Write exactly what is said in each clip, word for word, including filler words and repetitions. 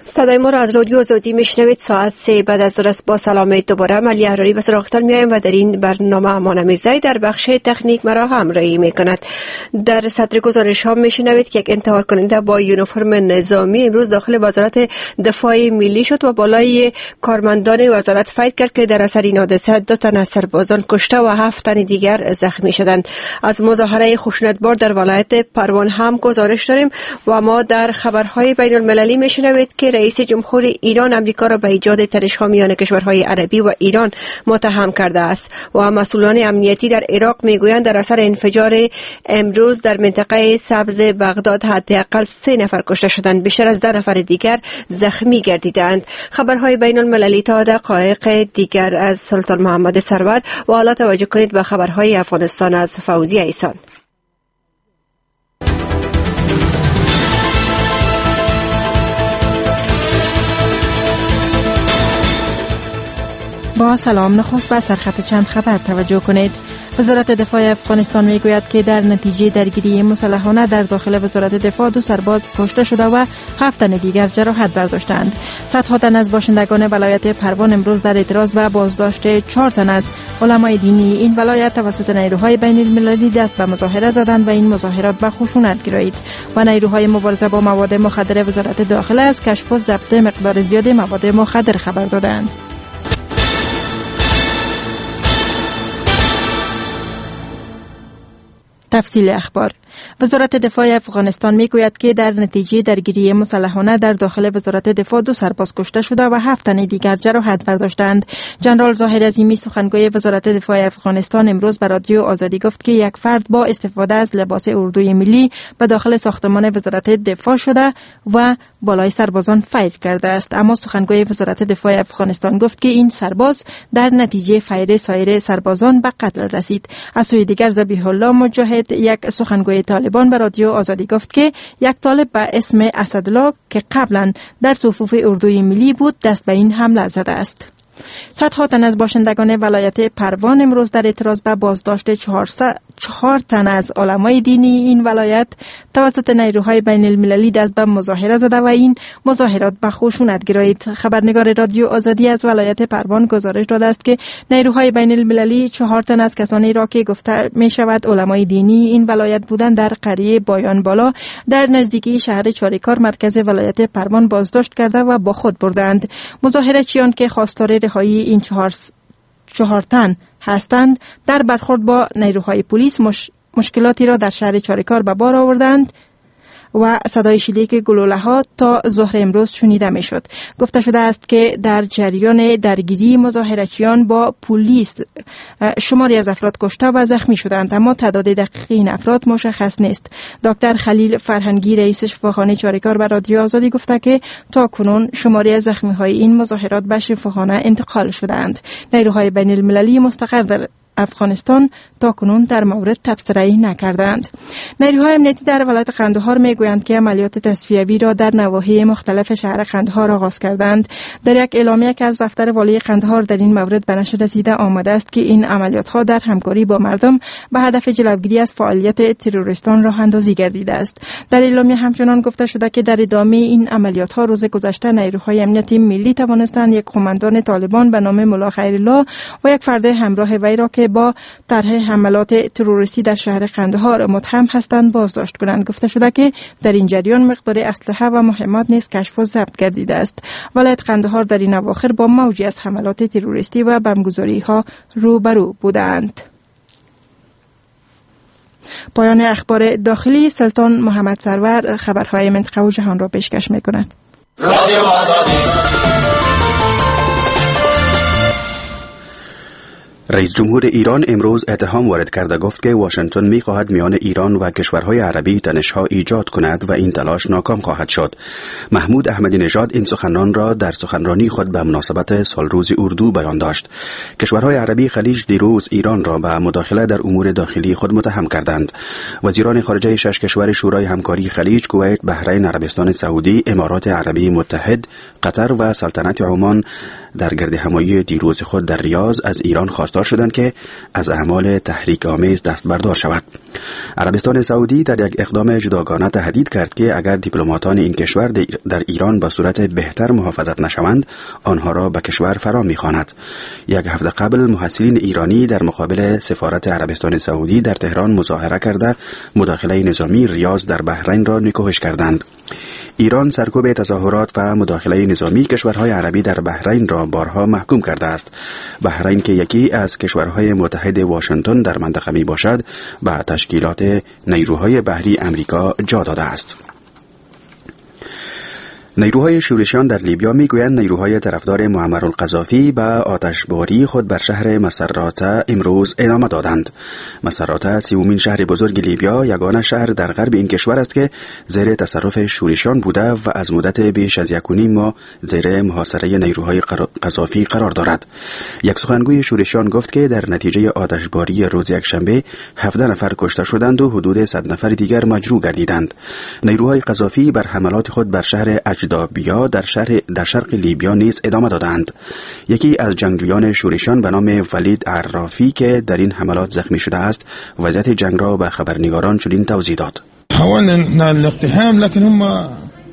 صدای ما را از رادیو آزادی میشنوید. ساعت سه بعد از ظهر است. با سلامت دوباره علی احراری به سراغتان میایم و در این برنامه امان میرزایی در بخش تکنیک مرا همراهی میکند. در صدر گزارش ها میشنوید که یک انتحار کننده با یونیفرم نظامی امروز داخل وزارت دفاع ملی شد و بالای کارمندان وزارت فایر کرد که در اثر این حادثه دو تن از سربازان کشته و هفت تن دیگر زخمی شدند. از مظاهره خشونتبار در ولایت پروان هم گزارش داریم و ما در خبرهای بین المللی میشنوید که رئیس جمهور ایران امریکا را به ایجاد تنش‌ها میان کشورهای عربی و ایران متهم کرده است و مسئولان امنیتی در عراق میگویند در اثر انفجار امروز در منطقه سبز بغداد حداقل سه نفر کشته شدند، بیشتر از ده نفر دیگر زخمی گردیدند. خبرهای بین المللی تا دقایق دیگر از سلطان محمد سرور و حالا توجه کنید به خبرهای افغانستان از فوزی ایسان. با سلام، نخست به سرخط چند خبر توجه کنید. وزارت دفاع افغانستان میگوید که در نتیجه درگیری مسلحانه در داخل وزارت دفاع دو سرباز کشته شده و هفت تن دیگر جراحت برداشتند. صدها تن از باشندگان ولایت پروان امروز در اعتراض به بازداشت چهار تن از علمای دینی این ولایت توسط نیروهای بین المللی دست به مظاهره زدند و این مظاهرات به خشونت گرایید و نیروهای مبارزه با مواد مخدر وزارت داخله از کشف و ضبط مقدار زیاد مواد مخدر خبر دادند. تفصیل اخبار. وزارت دفاع افغانستان میگوید که در نتیجه درگیری مسلحانه در داخل وزارت دفاع دو سرباز کشته شده و هفت تن دیگر جراحت برداشتند. جنرال ظاهر عظیمی سخنگوی وزارت دفاع افغانستان امروز به رادیو آزادی گفت که یک فرد با استفاده از لباس اردوی ملی به داخل ساختمان وزارت دفاع شده و بالای سربازان فایر کرده است، اما سخنگوی وزارت دفاع افغانستان گفت که این سرباز در نتیجه فایر سایر سربازان به قتل رسید. از سوی دیگر ذبیح الله مجاهد یک سخنگوی طالبان به رادیو آزادی گفت که یک طالب به اسم اسدالله که قبلا در صفوف اردوی ملی بود دست به این حمله زده است. صدها تن از باشندگان ولایت پروان امروز در اعتراض به بازداشت چهار تن از علمای دینی این ولایت توسط نیروهای بین المللی دست به مظاهره زده و این مظاهرات به خشونت گرایید. خبرنگار رادیو آزادی از ولایت پروان گزارش داده است که نیروهای بین المللی چهار تن از کسانی را که گفته می شود علمای دینی این ولایت بودند در قریه بایان بالا در نزدیکی شهر چاریکار مرکز ولایت پروان بازداشت کرده و با خود بردند. مظاهره چیان که خواستار رهایی این چهار چهار تن هستند در برخورد با نیروهای پلیس مش... مشکلاتی را در شهر چاریکار به بار آوردند و صدای شلیک گلوله ها تا ظهر امروز شنیده می شد. گفته شده است که در جریان درگیری مظاهرچیان با پلیس شماری از افراد کشته و زخمی شدند، اما تعداد دقیق این افراد مشخص نیست. دکتر خلیل فرهنگی رئیس شفاخانه چاریکار به رادیو آزادی گفته که تا کنون شماری از زخمی های این مظاهرات به شفاخانه انتقال شدند. نیروهای بین المللی مستقر در افغانستان تا کنون در مورد تبصره‌ای نکردند. نیروهای امنیتی در ولایت قندهار میگویند که عملیات تصفیه‌ای را در نواحی مختلف شهر قندهار آغاز کردند. در یک اعلامیه که از دفتر والی قندهار در این مورد به نشر رسیده آمده است که این عملیات‌ها در همکاری با مردم به هدف جلوگیری از فعالیت تروریستان راه اندازی گردیده است. در اعلامیه همچنان گفته شده که در ادامه این عملیات‌ها روز گذشته نیروهای امنیتی ملی توانستند یک قماندان طالبان به نام ملا خیرالله و یک فرد همراه وی را که با طرح حملات تروریستی در شهر قندهار متهم هستند بازداشت کنند. گفته شده که در این جریان مقدار اسلحه و مهمات نیز کشف و ضبط گردیده است. ولایت قندهار در این اواخر با موجی از حملات تروریستی و بمبگذاری ها روبرو بودند. پایان اخبار داخلی. سلطان محمد سرور خبرهای منطقه و جهان را پیشکش می‌کند. رادیو آزادی. رئیس جمهور ایران امروز اتهام وارد کرده گفت که واشنگتن می‌خواهد میان ایران و کشورهای عربی تنش‌ها ایجاد کند و این تلاش ناکام خواهد شد. محمود احمدی نژاد این سخنان را در سخنرانی خود به مناسبت سالروز اردو بیان داشت. کشورهای عربی خلیج دیروز ایران را به مداخله در امور داخلی خود متهم کردند. وزیران خارجه شش کشور شورای همکاری خلیج، کویت، بحرین، عربستان سعودی، امارات عربی متحد، قطر و سلطنت عمان در گرد همایی دیروز خود در ریاض از ایران خواستار شدند که از اعمال تحریک آمیز دست بردار شود. عربستان سعودی در یک اقدام جداگانه تهدید کرد که اگر دیپلماتان این کشور در ایران به صورت بهتر محافظت نشوند، آنها را به کشور فرا می‌خواند. یک هفته قبل محصلین ایرانی در مقابل سفارت عربستان سعودی در تهران مظاهره کرده مداخله نظامی ریاض در بحرین را نکوهش کردند. ایران سرکوب تظاهرات و مداخله نظامی کشورهای عربی در بحرین را بارها محکوم کرده است. بحرین که یکی از کشورهای متحد واشنگتن در منطقه می باشد، به تشکیلات نیروهای بحری امریکا جا داده است. نیروهای شورشیان در لیبیا میگویند نیروهای طرفدار معمر القذافی به آتشباری خود بر شهر مسراته امروز ادامه دادند. مسراته سومین شهر بزرگ لیبیا، یگانه شهر در غرب این کشور است که زیر تصرف شورشیان بوده و از مدت بیش از یک و نیم ماه زیر محاصره نیروهای قذافی قرار دارد. یک سخنگوی شورشیان گفت که در نتیجه آتشباری روز یکشنبه هفده نفر کشته شدند و حدود صد نفر دیگر مجروح گردیدند. نیروهای قذافی بر حملات خود بر شهر دابیا در شرق در شرق لیبیا نیز ادامه دادند. یکی از جنگجویان شورشیان به نام ولید عرافی که در این حملات زخمی شده است، وضعیت جنگ را به خبرنگاران چنین توضیح داد: حاولنا الاقتحام لكن هم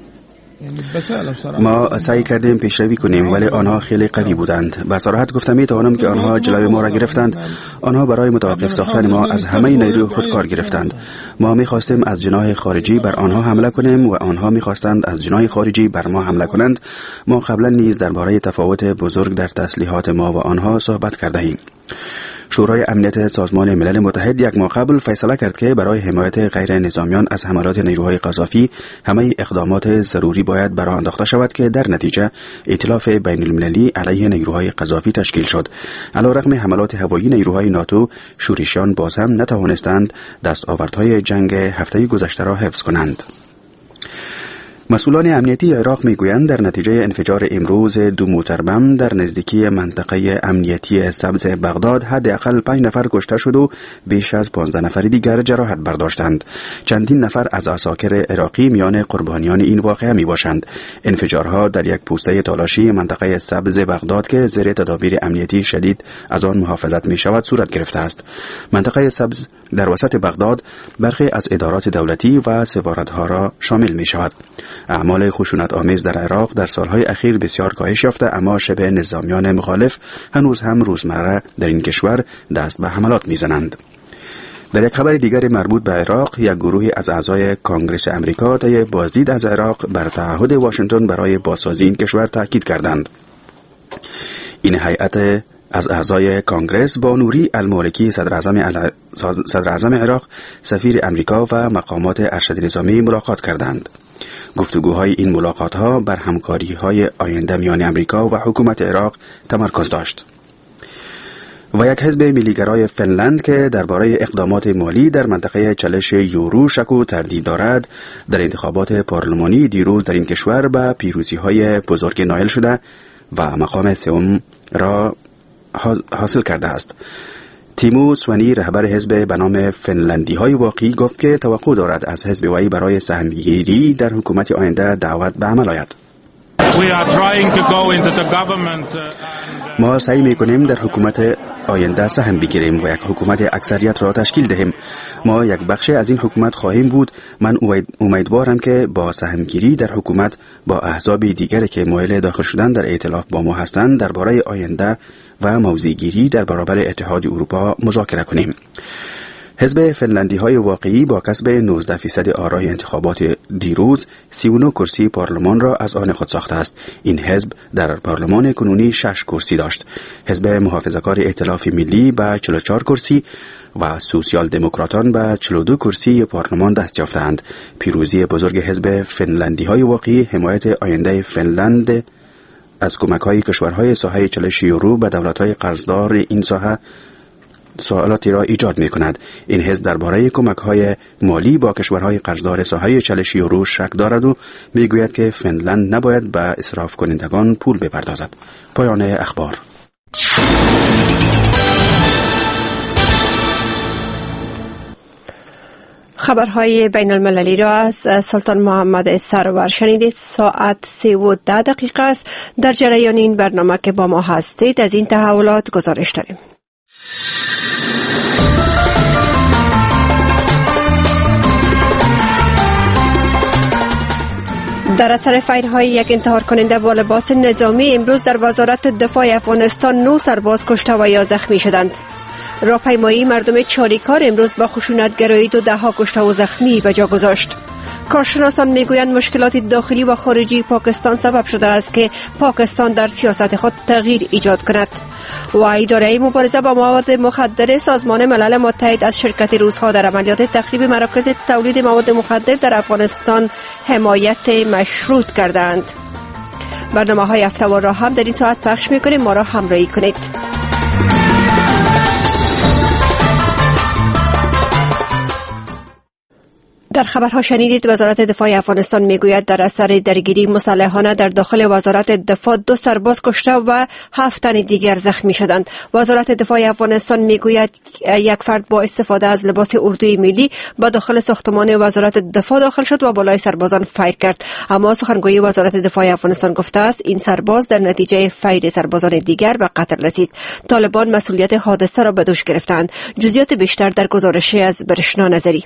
ما سعی کردیم پیشروی کنیم ولی آنها خیلی قوی بودند. به صراحت گفتم می توانم که آنها جلوی ما را گرفتند. آنها برای متوقف ساختن ما از همه نیروی خود کار گرفتند. ما می خواستیم از جناح خارجی بر آنها حمله کنیم و آنها می خواستند از جناح خارجی بر ما حمله کنند. ما قبلا نیز درباره تفاوت بزرگ در تسلیحات ما و آنها صحبت کرده ایم. شورای امنیت سازمان ملل متحد یک ماه قبل فیصله کرد که برای حمایت غیر نظامیان از حملات نیروهای قذافی همه اقدامات ضروری باید برآورده انداخته شود که در نتیجه ائتلاف بین المللی علیه نیروهای قذافی تشکیل شد. علیرغم حملات هوایی نیروهای ناتو، شورشیان باز هم نتوانستند دستاوردهای جنگ هفته گذشته را حفظ کنند. مسئولان امنیتی عراق میگویند در نتیجه انفجار امروز دو موتر بم در نزدیکی منطقه امنیتی سبز بغداد حداقل پنج نفر کشته شد و بیش از پانزده نفر دیگر جراحت برداشتند. چندین نفر از عساکر عراقی میان قربانیان این واقعه می باشند. انفجارها در یک پوسته تالاشی منطقه سبز بغداد که زیر تدابیر امنیتی شدید از آن محافظت می شود صورت گرفته است. منطقه سبز در وسط بغداد برخی از ادارات دولتی و سفارت‌ها را شامل می شود. اعمال خشونت آمیز در عراق در سالهای اخیر بسیار کاهش یافته، اما شبه نظامیان مخالف هنوز هم روزمره در این کشور دست به حملات میزنند. در یک خبر دیگر مربوط به عراق، یک گروهی از اعضای کانگرس امریکا طی بازدید از عراق بر تعهد واشنگتن برای بازسازی این کشور تاکید کردند. این هیئت از اعضای کانگرس با نوری المالکی صدر اعظم عل... صدر اعظم عراق، سفیر امریکا و مقامات ارشد نظامی ملاقات کردند. گفتگوهای این ملاقات‌ها بر همکاری‌های آینده میان امریکا و حکومت عراق تمرکز داشت. و یک حزب ملیگرای فنلند که درباره اقدامات مالی در منطقه چالش یورو شک و تردید دارد، در انتخابات پارلمانی دیروز در این کشور به پیروزی‌های بزرگ نائل شده و مقام سوم را حاصل کرده است. تیمو سوانی، رهبر حزب به نام فنلندی های واقعی، گفت که توقع دارد از حزب وی برای سهمگیری در حکومت آینده دعوت به عمل آید. ما سعی می‌کنیم در حکومت آینده سهم بگیریم و یک حکومت اکثریت را تشکیل دهیم. ما یک بخش از این حکومت خواهیم بود. من امیدوارم که با سهمگیری در حکومت با احزاب دیگری که مایل داخل شدن در ائتلاف با ما هستند درباره آینده و موضع‌گیری در برابر اتحاد اروپا مذاکره کنیم. حزب فنلندی های واقعی با کسب نوزده فیصد آرای انتخابات دیروز سی و نه کرسی پارلمان را از آن خود ساخته است. این حزب در پارلمان کنونی شش کرسی داشت. حزب محافظه‌کار ائتلاف ملی به چهل و چهار کرسی و سوسیال دموکراتان به چهل و دو کرسی پارلمان دست یافتند. پیروزی بزرگ حزب فنلندی های واقعی حمایت آینده فنلند از کمک‌های کشورهای ساحه چالش یورو به دولت‌های قرضدار این ساحه سوالاتی را ایجاد می‌کند. این حزب درباره کمک‌های مالی با کشورهای قرضدار ساحه چالش یورو شک دارد و می‌گوید که فنلند نباید به اسراف کنندگان پول بپردازد. پایان اخبار. خبرهای بین المللی را از سلطان محمد سرور شنیدید. ساعت سه و ده دقیقه است. در جریان این برنامه که با ما هستید از این تحولات گزارش داریم. در اثر فایرهای یک انتحار کننده با لباس نظامی امروز در وزارت دفاع افغانستان نه سرباز کشته و یا زخمی شدند. راهپیمایی مردم چاریکار امروز با خشونتگرایی دو ده ها کشته و زخمی به جا گذاشت. کارشناسان میگویند مشکلات داخلی و خارجی پاکستان سبب شده است که پاکستان در سیاست خود تغییر ایجاد کند. و اداره مبارزه با مواد مخدر سازمان ملل متحد از شرکت روس‌ها در عملیات تخریب مراکز تولید مواد مخدر در افغانستان حمایت مشروط کردند. برنامه‌های هفته‌وار را هم در این ساعت پخش می‌کنیم. ما را همراهی کنید. در خبرها شنیدید وزارت دفاع افغانستان میگوید در اثر درگیری مسلحانه در داخل وزارت دفاع دو سرباز کشته و هفت تن دیگر زخمی شدند. وزارت دفاع افغانستان میگوید یک فرد با استفاده از لباس اردوی ملی به داخل ساختمان وزارت دفاع داخل شد و بالای سربازان فایر کرد. اما سخنگوی وزارت دفاع افغانستان گفته است این سرباز در نتیجه فایر سربازان دیگر به قتل رسید. طالبان مسئولیت حادثه را به دوش گرفتند. جزئیات بیشتر در گزارش از برشنا نظری.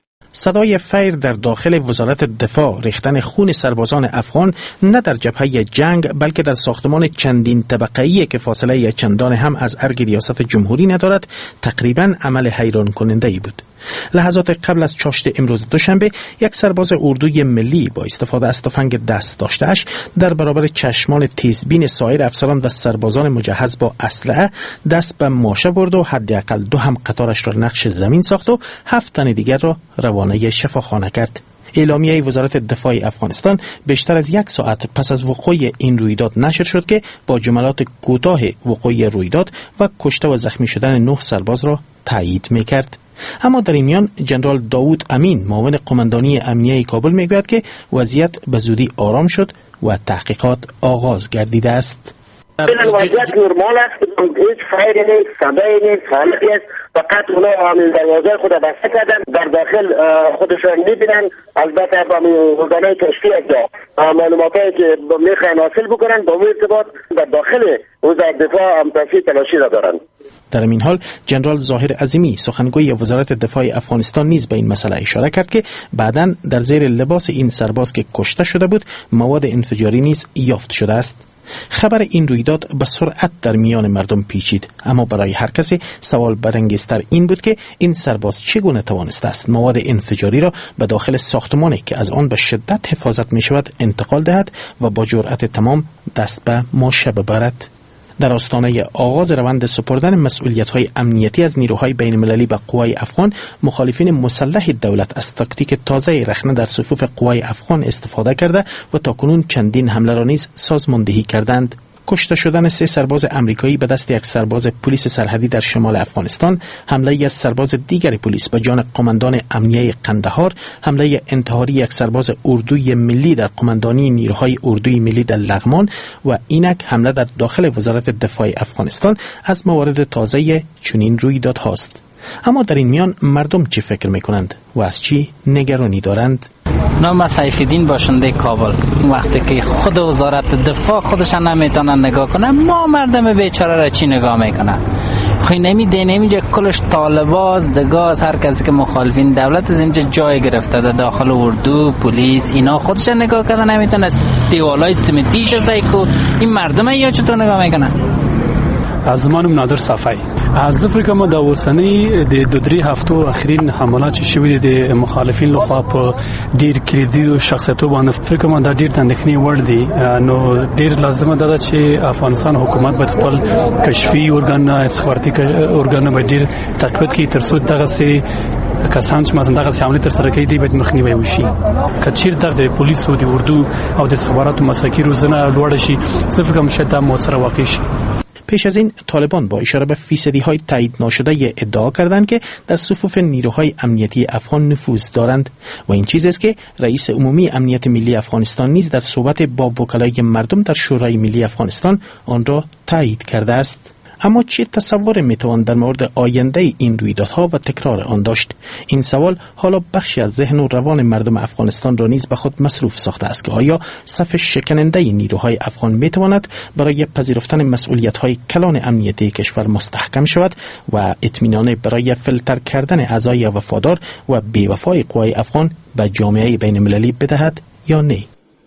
صدای فیر در داخل وزارت دفاع، ریختن خون سربازان افغان نه در جبهه جنگ بلکه در ساختمان چندین طبقه‌ای که فاصله چندان هم از ارگ ریاست جمهوری ندارد تقریباً عمل حیران کننده‌ای بود. لحظات قبل از چاشت امروز دوشنبه یک سرباز اردوی ملی با استفاده از تفنگ دست داشته‌اش در برابر چشمان تیزبین سایر افسران و سربازان مجهز با اسلحه دست به ماشه برد و حداقل دو هم قطارش را نقش زمین ساخت و هفت تن دیگر را روانه شفاخانه کرد. اعلامیه وزارت دفاع افغانستان بیشتر از یک ساعت پس از وقوع این رویداد نشر شد که با جملات کوتاه وقوع رویداد و کشته و زخمی شدن نه سرباز را تایید می‌کرد. اما در این میان جنرال داوود امین معاون قماندانی امنیه کابل میگوید که وضعیت به زودی آرام شد و تحقیقات آغاز گردیده است. فعلا وضعیت نرمال است، هیچ فایری نیست، صدایی نیست، حالتی است. فقط اونا همین دروازه خود بسته کردن، در داخل خودشان میبینن. البته با ارگانهای کشفی از معلوماتایی که میخواین حاصل بکنن با اون ارتباط در داخل وزارت دفاع هم تفصیل تلاشی را دارن. در این حال جنرال ظاهر عظیمی سخنگوی وزارت دفاع افغانستان نیز به این مسئله اشاره کرد که بعداً در زیر لباس این سرباز که کشته شده بود مواد انفجاری نیز یافت شده است. خبر این رویداد به سرعت در میان مردم پیچید، اما برای هر کسی سوال برانگیزتر این بود که این سرباز چگونه توانسته است مواد انفجاری را به داخل ساختمانی که از آن به شدت حفاظت می شود انتقال دهد و با جرأت تمام دست به ماشه ببرد. در آستانه آغاز روند سپردن مسئولیت‌های امنیتی از نیروهای بین‌المللی به قوای افغان، مخالفین مسلح دولت از تاکتیک تازه رخنه در صفوف قوای افغان استفاده کرده و تاکنون چندین حمله را نیز سازماندهی کردند. کشته شدن سه سرباز امریکایی به دست یک سرباز پلیس سرحدی در شمال افغانستان، حمله از سرباز دیگر پلیس به جان قماندان امنیه قندهار، حمله انتحاری یک سرباز اردوی ملی در قماندانی نیروهای اردوی ملی در لغمان و اینک حمله در داخل وزارت دفاع افغانستان از موارد تازه چنین رویدادهاست. اما در این میان مردم چی فکر میکنند و از چی نگرانی دارند؟ نام سیف‌الدین باشنده کابل. وقتی که خود وزارت دفاع خودش نمیتونه نگاه کنه، ما مردم بیچاره را چی نگاه میکنه؟ خیلی نمیده نمیجه کلش طالباز دگاز هر کسی که مخالفین دولت از اینجا جای گرفته در داخل اردو پلیس اینا خودش نگاه کنه نمیتونه. دیوالای سیمنتیش سایکو این مردم یا چطور نگاه میکنه؟ از زمان نادر صفایی از افریقا ما د اوسنی د دو درې هفتو اخرین حملات چې شوي دي د مخالفین لخوا په ډیر کلیدي او شخصیتو باندې افریقا ما د ډیر تندخنی ور دي، نو ډیر لازمه ده چې افغانستان حکومت به خپل کشفي ارګان استخباراتي ارګان به ډیر تقویت کړي تر څو دغه سي کسان چې مازن دغه عملیات تر سره کوي دی باید مخنیوي وشي. کچیر دغه پولیسو د اردو او د استخباراتو مسلکي روزنه لوړ شي، څه فکر مشه تا موثر واقع شي. پیش از این طالبان با اشاره به فیصدی های تایید ناشده ادعا کردند که در صفوف نیروهای امنیتی افغان نفوذ دارند و این چیز است که رئیس عمومی امنیت ملی افغانستان نیز در صحبت با وکلای مردم در شورای ملی افغانستان آن را تایید کرده است. اما چه تصور میتوان در مورد آینده این رویدادها و تکرار آن داشت؟ این سوال حالا بخشی از ذهن و روان مردم افغانستان را نیز به خود مصروف ساخته است که آیا صف شکننده نیروهای افغان میتواند برای پذیرفتن مسئولیت‌های کلان امنیتی کشور مستحکم شود و اطمینان برای فیلتر کردن اعضای وفادار و بی‌وفای قوای افغان به جامعه بین المللی بدهد یا نه؟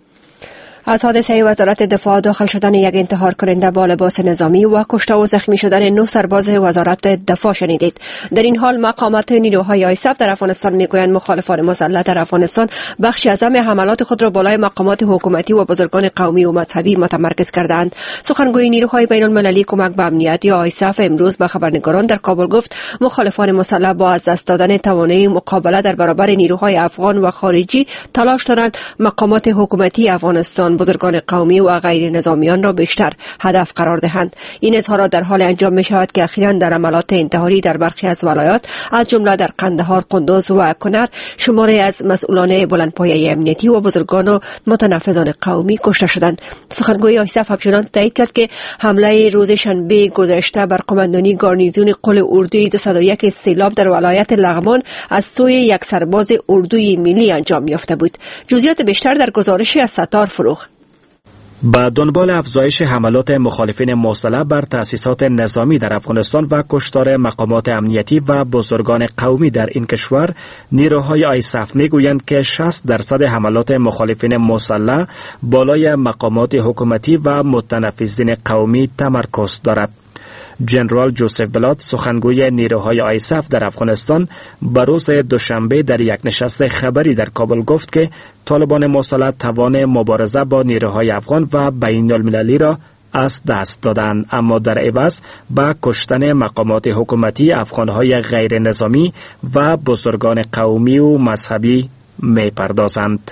از حادثه وزارت دفاع داخل شدن یک انتحار کننده با لباس نظامی و کشته و زخمی شدن نه سرباز وزارت دفاع شنیدید. در این حال مقامات نیروهای آیساف در افغانستان میگویند مخالفان مسلح در افغانستان بخشی از همه حملات خود را بالای مقامات حکومتی و بزرگان قومی و مذهبی متمرکز کردند. سخنگوی نیروهای بین المللی کمک به امنیت یا آیساف امروز به خبرنگاران در کابل گفت مخالفان مسلح با از دست دادن توانایی مقابله در برابر نیروهای افغان و خارجی تلاش دارند مقامات حکومتی افغانستان، بزرگان قومی و غیر نظامیان را بیشتر هدف قرار دهند. این اظهارات در حال انجام می شود که اخیراً در عملات انتحاری در برخی از ولایات از جمله در قندهار، قندوز و کنر شماری از مسئولان بلندپایه امنیتی و بزرگان و متنفذان قومی کشته شدند. سخنگوی آیساف همچنان تایید کرد که حمله روز شنبه گذشته بر قماندانی گارنیزون قل اردوی دویست و یک سیلاب در ولایت لغمان از سوی یک سرباز اردوی ملی انجام یافته بود. جزئیات بیشتر در گزارشی از ستار فروغ. با دنبال افزایش حملات مخالفین مسلح بر تأسیسات نظامی در افغانستان و کشتار مقامات امنیتی و بزرگان قومی در این کشور، نیروهای آیساف میگویند که شصت درصد حملات مخالفین مسلح بالای مقامات حکومتی و متنفذین قومی تمرکز دارد. جنرال جوزف بلات، سخنگوی نیروهای آیساف در افغانستان، به روز دوشنبه در یک نشست خبری در کابل گفت که طالبان مسلح توان مبارزه با نیروهای افغان و بین المللی را از دست دادند، اما در عوض با کشتن مقامات حکومتی افغانهای غیر نظامی و بزرگان قومی و مذهبی می پردازند.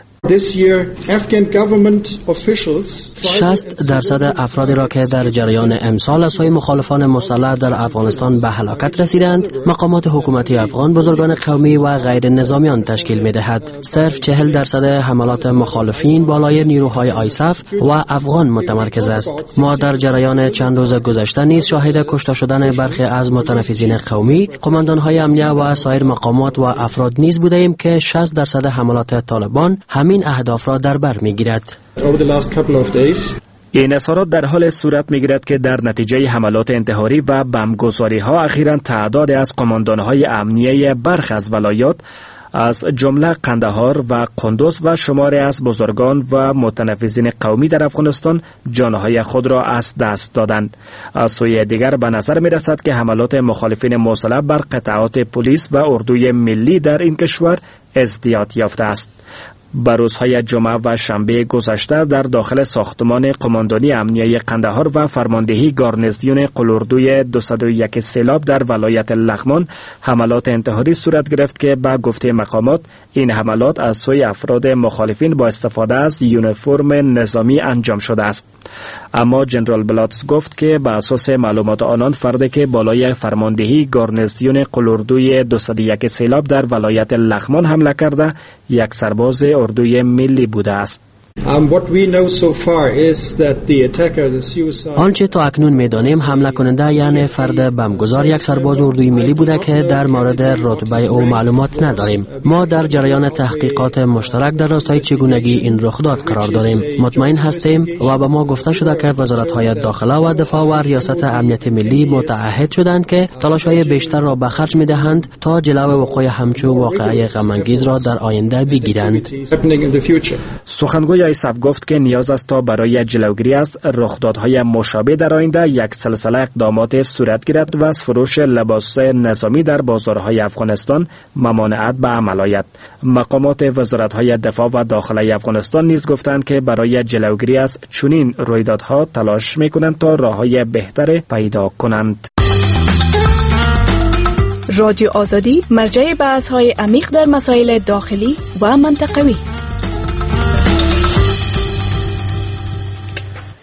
شصت درصد افرادی را که در جریان امسال از سوی مخالفان مسلح در افغانستان به هلاکت رسیدند مقامات حکومتی افغان، بزرگان قومی و غیر نظامیان تشکیل می دهد. صرف چهل درصد حملات مخالفین بالای نیروهای آیساف و افغان متمرکز است. ما در جریان چند روز گذشته نیز شاهد کشته شدن برخی از متنفذین قومی، قماندانهای امنیه و سایر مقامات و افراد نیز بودیم که شصت درصد حملات طالبان همین اهداف را در بر میگیرد. این اظهارات در حال صورت میگیرد که در نتیجه حملات انتحاری و بمبگذاری ها اخیراً تعداد از قماندانهای امنیه برخی از ولایات از جمله قندهار و قندوز و شماری از بزرگان و متنفذین قومی در افغانستان جانهای خود را از دست دادند. از سوی دیگر به نظر می رسد که حملات مخالفین مسلح بر قطعات پلیس و اردوی ملی در این کشور ازدیاد یافته است. به روزهای جمعه و شنبه گذشته در داخل ساختمان قماندانی امنیه قندهار و فرماندهی گارنیزیون قلاردوی دویست و یک سیلاب در ولایت لغمان حملات انتحاری صورت گرفت که به گفته مقامات این حملات از سوی افراد مخالفین با استفاده از یونیفرم نظامی انجام شده است. اما جنرال بلاتس گفت که به اساس معلومات آنان فردی که بالای فرماندهی گارنیزیون قلاردوی دویست و یک سیلاب در ولایت لغمان حمله کرده یک سرباز اردوی ملی بوده است. آنچه تا اکنون می‌دانیم حمله کننده یعنی فرد بمبگذار یک سرباز اردوی ملی بوده که در مورد رتبه او معلومات نداریم. ما در جریان تحقیقات مشترک در راستای چگونگی این رخ داد قرار داریم. مطمئن هستیم و به ما گفته شده که وزارت‌های داخله و دفاع و ریاست امنیت ملی متعهد شدند که تلاش‌های بیشتر را به خرج می‌دهند تا جلو وقوع همچون واقعه غم‌انگیز را در آینده بگیرند. سخنگوی آیساف گفت که نیاز است تا برای جلوگیری از رخدادهای مشابه در آینده یک سلسله اقدامات صورت گیرد و از فروش لباس نظامی در بازارهای افغانستان ممانعت به عمل آید. مقامات وزارت‌های دفاع و داخله افغانستان نیز گفتند که برای جلوگیری از چنین رویدادها تلاش می‌کنند تا راه‌های بهتر پیدا کنند. رادیو آزادی مرجع بحث‌های عمیق در مسائل داخلی و منطقوی.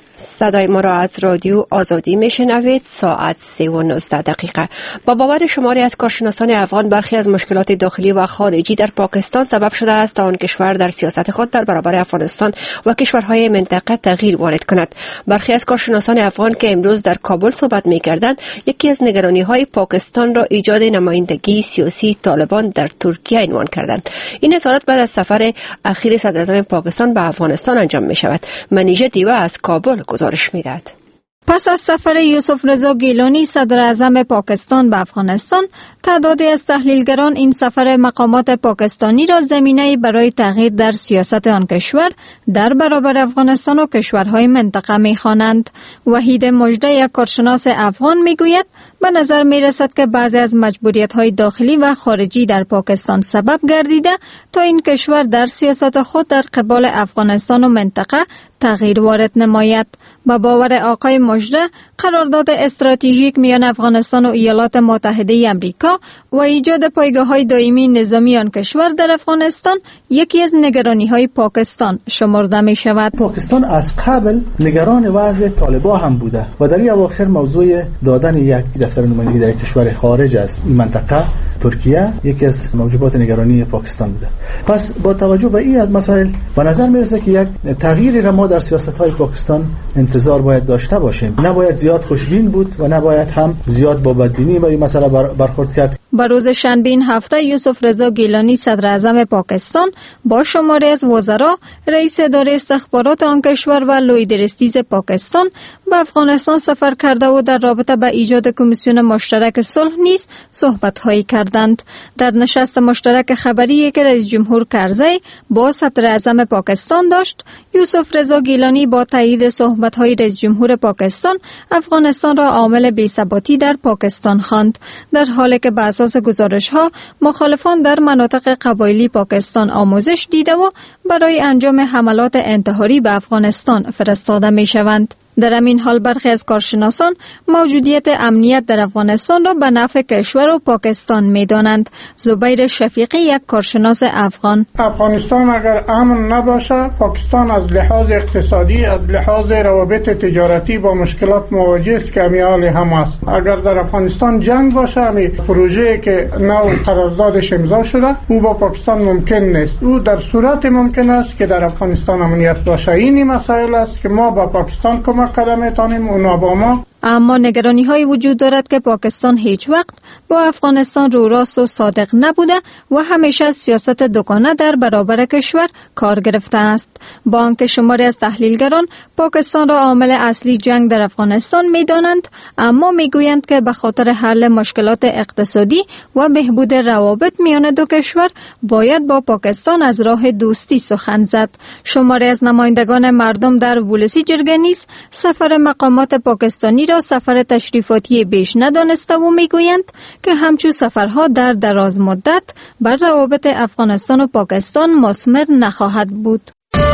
صدای ما را از رادیو آزادی میشنوید. ساعت سه و نوزده دقیقه. با باور شماری از کارشناسان افغان برخی از مشکلات داخلی و خارجی در پاکستان سبب شده است تا آن کشور در سیاست خود در برابر افغانستان و کشورهای منطقه تغییر وارد کند. برخی از کارشناسان افغان که امروز در کابل صحبت می‌کردند، یکی از نگرانی‌های پاکستان را ایجاد نمایندگی سیاسی طالبان در ترکیه عنوان کردند. این اظهارات بعد از سفر اخیر صدر اعظم پاکستان به افغانستان انجام می‌شود. منیژه دیوه از کابل گزارش می‌دهد. پس از سفر یوسف رضا گیلانی صدر اعظم پاکستان به افغانستان، تعدادی از تحلیلگران این سفر مقامات پاکستانی را زمینه برای تغییر در سیاست آن کشور در برابر افغانستان و کشورهای منطقه می‌خوانند. وحید مجده، یک کارشناس افغان، میگوید به نظر می رسد که بعضی از مجبوریت‌های داخلی و خارجی در پاکستان سبب گردیده تا این کشور در سیاست خود در قبال افغانستان و منطقه تغییر وارد نماید. با باور آقای مجده، قرارداد استراتژیک میان افغانستان و ایالات متحده آمریکا و ایجاد پایگاه‌های دائمی نظامی آن کشور در افغانستان یکی از نگرانی‌های پاکستان شمرده می شود. پاکستان از قبل نگران وضع طالبان هم بوده و در این اواخر موضوع دادن یک دفتر نمایندگی در کشور خارج از این منطقه ترکیه یکی از موجبات نگرانی پاکستان بوده. پس با توجه به این مسائل به نظر میرسه که یک تغییری را ما در سیاست‌های پاکستان انتظار باید داشته باشیم. نباید زیاد خوشبین بود و نباید هم زیاد با بدبینی با این مسئله برخورد کرد. با روز شنبه این هفته یوسف رضا گیلانی صدر اعظم پاکستان با شماری از وزرا، رئیس اداره استخبارات آن کشور و لوی درستیز پاکستان به افغانستان سفر کرده و در رابطه با ایجاد کمیسیون مشترک صلح نیز صحبت‌هایی کردند. در نشست مشترک خبری که رئیس جمهور کرزی با صدر اعظم پاکستان داشت، یوسف رضا گیلانی با تایید صحبت‌های رئیس جمهور پاکستان افغانستان را عامل بی‌ثباتی در پاکستان خواند، در حالی که به اساس گزارش‌ها مخالفان در مناطق قبایلی پاکستان آموزش دیده و برای انجام حملات انتحاری به افغانستان فرستاده می‌شوند. در همین حال برخی از کارشناسان موجودیت امنیت در افغانستان را به نفع کشور و پاکستان می‌دانند. زبیر شفیقی، یک کارشناس افغان: افغانستان اگر امن نباشه، پاکستان از لحاظ اقتصادی، از لحاظ روابط تجارتی با مشکلات مواجه است که همیال هم است. اگر در افغانستان جنگ باشه، همی پروژه‌ای که نو قراردادش امضا شده او با پاکستان ممکن نیست. او در صورت ممکن است که در افغانستان امنیت باشه. این مسائل است که ما با پاکستان کمک قدم میتونیم اونا با ما. اما نگرانی های وجود دارد که پاکستان هیچ وقت با افغانستان رو راست و صادق نبوده و همیشه سیاست دوگانه در برابر کشور کار گرفته است. با آنکه شماری از تحلیلگران پاکستان را عامل اصلی جنگ در افغانستان میدانند، اما میگویند که به خاطر حل مشکلات اقتصادی و بهبود روابط میان دو کشور باید با پاکستان از راه دوستی سخن زد. شماری از نمایندگان مردم در ولسی جرگه نیز سفر مقامات پاکستانی را سفر تشریفاتی بیش ندانسته و میگویند که همچون سفرها در دراز مدت بر روابط افغانستان و پاکستان مثمر نخواهد بود.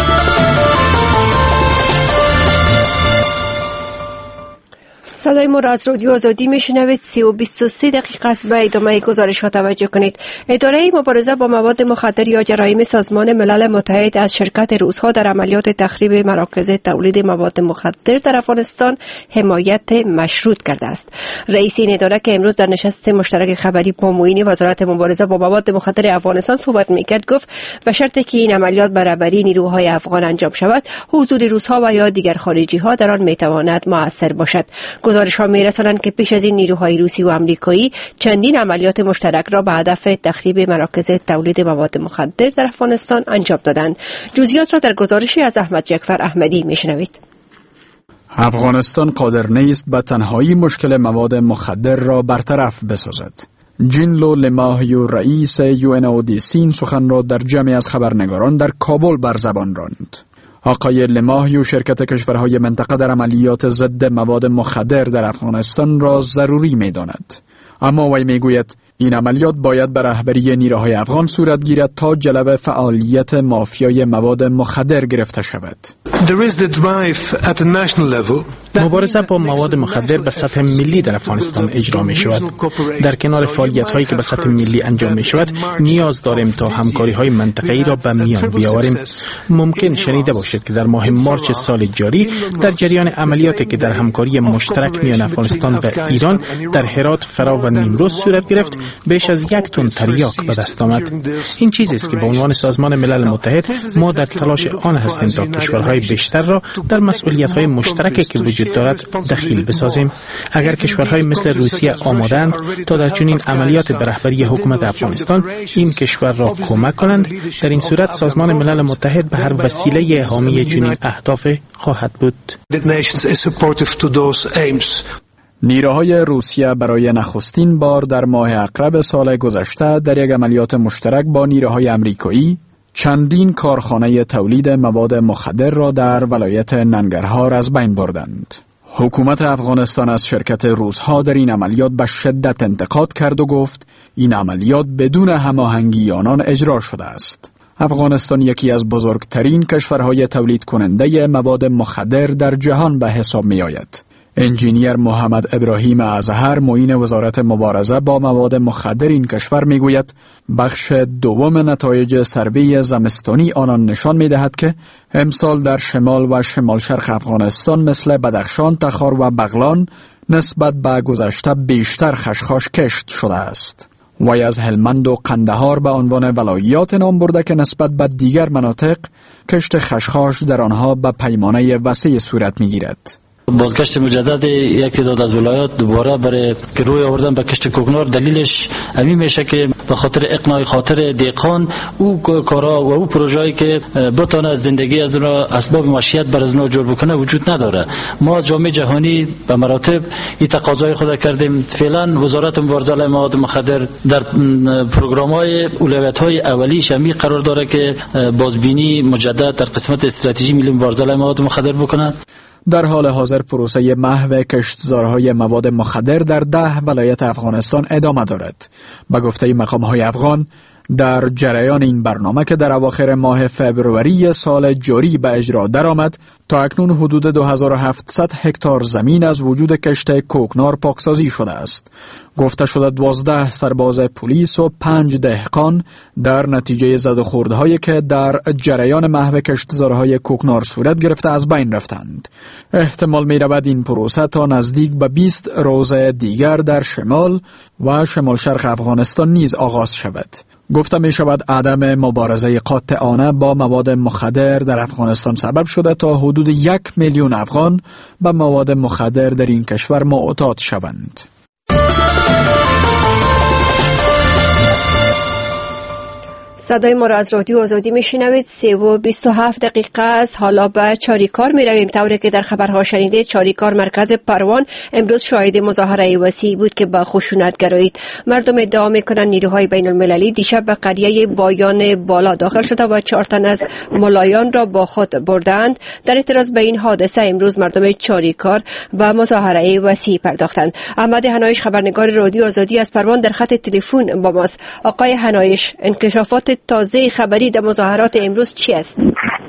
صدای ما را از رادیو آزادی میشنوید. سی و بیست و سه دقیقه است. به ادامه گزارش ها توجه کنید. اداره مبارزه با مواد مخدر یا جرایم سازمان ملل متحد از شرکت روس‌ها در عملیات تخریب مراکز تولید مواد مخدر در افغانستان حمایت مشروط کرده است. رئیس این اداره که امروز در نشست مشترک خبری با معین وزارت مبارزه با مواد مخدر افغانستان صحبت میکرد، گفت به شرطی که این عملیات بر رهبری نیروهای افغان انجام شود، حضور روس‌ها و یا دیگر خارجی‌ها در آن میتواند مؤثر باشد. گزارش ها می رسانند که پیش از این نیروهای روسی و آمریکایی چندین عملیات مشترک را به هدف تخریب مراکز تولید مواد مخدر در افغانستان انجام دادند. جزئیات را در گزارشی از احمد جعفر احمدی می شنوید. افغانستان قادر نیست به تنهایی مشکل مواد مخدر را برطرف بسازد. جینلو لماهیو رئیس یو ان او دی سی سخن را در جمعی از خبرنگاران در کابل بر زبان راند. آقای لماهیو شرکت کشورهای منطقه در عملیات ضد مواد مخدر در افغانستان را ضروری می داند. اما وی می گوید این عملیات باید به رهبری نیروهای افغان صورت گیرد تا جلو فعالیت مافیای مواد مخدر گرفته شود. There is the drive at the national level مبارزه با مواد مخدر به سطح ملی در افغانستان اجرا می شود. در کنار فعالیت هایی که به سطح ملی انجام می شود، نیاز داریم تا همکاری های منطقه‌ای را به میان بیاوریم. ممکن شنیده باشید که در ماه مارچ سال جاری در جریان عملیاتی که در همکاری مشترک میان افغانستان و ایران در هرات، فرا و نیمروز صورت گرفت، بیش از یک تن تریاک به دست آمد. این چیزی است که به عنوان سازمان ملل متحد ما در تلاش آن هستیم تا کشورهای بیشتر را در مسئولیت‌های مشترکی که وجود دارد دخیل بسازیم. اگر کشورهای مثل روسیه آمادند تا در چنین عملیات به رهبری حکومت افغانستان این کشور را کمک کنند، در این صورت سازمان ملل متحد به هر وسیله حامی چنین اهداف خواهد بود. نیروهای روسیه برای نخستین بار در ماه اقرب سال گذشته در یک عملیات مشترک با نیروهای آمریکایی چندین کارخانه تولید مواد مخدر را در ولایت ننگرهار از بین بردند. حکومت افغانستان از شرکت روس‌ها در این عملیات به شدت انتقاد کرد و گفت این عملیات بدون هماهنگی آنان اجرا شده است. افغانستان یکی از بزرگترین کشورهای تولید کننده مواد مخدر در جهان به حساب می آید. انجینیر محمد ابراهیم ازهر، معین وزارت مبارزه با مواد مخدر این کشور می گوید بخش دوم نتایج سروی زمستانی آنان نشان می دهد که امسال در شمال و شمال شرق افغانستان مثل بدخشان، تخار و بغلان نسبت به گذشته بیشتر خشخاش کشت شده است. وی از هلمند و قندهار به عنوان ولایات نام برده که نسبت به دیگر مناطق کشت خشخاش در آنها به پیمانه وسیع صورت می گیرد. بازگشت مجدد یک تعداد از ولایات دوباره برای که روی آوردن به کشت کوکنار، دلیلش همین میشه که به خاطر اقناع خاطر دهقان او کارا و او پروژه‌ای که بتونه زندگی از اونها اسباب معیشت بر از اونها جور بکنه وجود نداره. ما از جامعه جهانی به مراتب این تقاضای خود کردیم. فعلا وزارت مبارزه علیه مواد مخدر در پروگرام‌های اولویت‌های اولیش همی قرار داره که بازبینی مجدد در قسمت استراتژی ملی مبارزه علیه مواد مخدر بکنه. در حال حاضر پروسه محو کشتزارهای مواد مخدر در ده ولایت افغانستان ادامه دارد. به گفته مقام‌های افغان، در جریان این برنامه که در اواخر ماه فبروری سال جاری به اجرا درآمد، تا اکنون حدود دو هزار و هفتصد هکتار زمین از وجود کشت کوکنار پاکسازی شده است. گفته شده دوازده سرباز پلیس و پنج دهقان در نتیجه زد و خوردهایی که در جریان محو کشتزارهای کوکنار صورت گرفته از بین رفتند. احتمال می رود این پروسه تا نزدیک به بیست روز دیگر در شمال و شمال شرق افغانستان نیز آغاز شود. گفته می شود عدم مبارزه قاطعانه با مواد مخدر در افغانستان سبب شده تا حدود یک میلیون افغان به مواد مخدر در این کشور معتاد شوند. صدای ما را از رادیو آزادی میشنوید. سه و بیست و هفت دقیقه است. حالا به چاریکار می رویم. طوری که در خبرها شنیدید، چاریکار مرکز پروان امروز شاهد مظاهره وسیعی بود که با خشونت گرایید. مردم ادعا میکنند نیروهای بین المللی دیشب به قریه بایان بالا داخل شده و چهار تن از ملایان را با خود بردند. در اعتراض به این حادثه امروز مردم چاریکار به مظاهره وسیعی پرداختند. احمد هنایش، خبرنگار رادیو آزادی از پروان، در خط تلفن با ماست. آقای هنایش، انکشافات تازه خبری در مظاهرات امروز چی است؟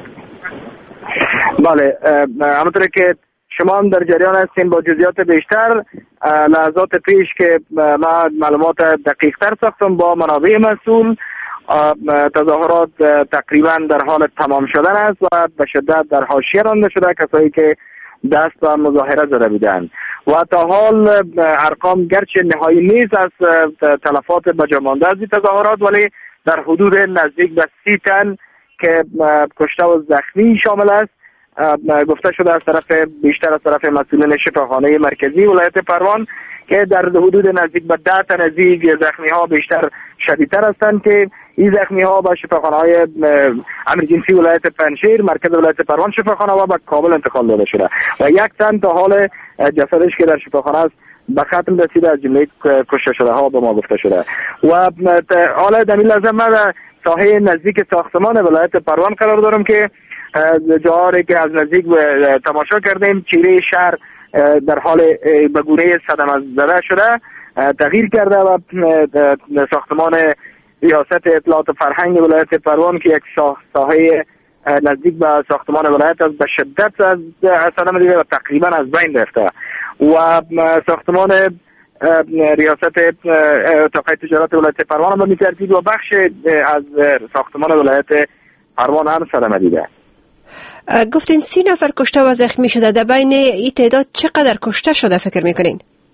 بله، همونطور که شما هم در جریان هستین با جزئیات بیشتر. لحظات پیش که من معلومات دقیق تر ساختم با منابع مسئول، تظاهرات تقریبا در حال تمام شدن است و به شدت در حاشیه رانده شده کسایی که دست به مظاهره زده بودند و تا حال ارقام گرچه نهایی نیست از تلفات بجا مانده از این تظاهرات، ولی در حدود نزدیک به سی تن که کشته و زخمی شامل است گفته شده از طرف بیشتر از طرف مسئولین شفاخانه مرکزی ولایت پروان که در حدود نزدیک به ده تن از این زخمی ها بیشتر شدیدتر هستند که این زخمی ها به شفاخانه های امرجنسی ولایت پنجشیر، مرکز ولایت پروان شفاخانه و به کابل انتقال داده شده و یک تن تا حال جسدش که در شفاخانه است به ختم رسیده از جمله کشته شده ها به ما گفته شده. و حالا در این لحظه من در ساحه نزدیک ساختمان ولایت پروان قرار دارم که جایی که از نزدیک تماشا کردیم چهره شهر در حال به گونه صدمه زده شده تغییر کرده و ساختمان ریاست اطلاعات فرهنگ ولایت پروان که یک ساحه نزدیک به ساختمان ولایت است، به شدت از اثر دیده و تقریبا از بین رفته و ساختمان ریاست اتاق تجارت ولایت پروان به ترتیب و بخش از ساختمان ولایت پروان هم سر دیده. گفتین سی نفر کشته و زخمی شده، در بین این تعداد چقدر کشته شده فکر میکنین؟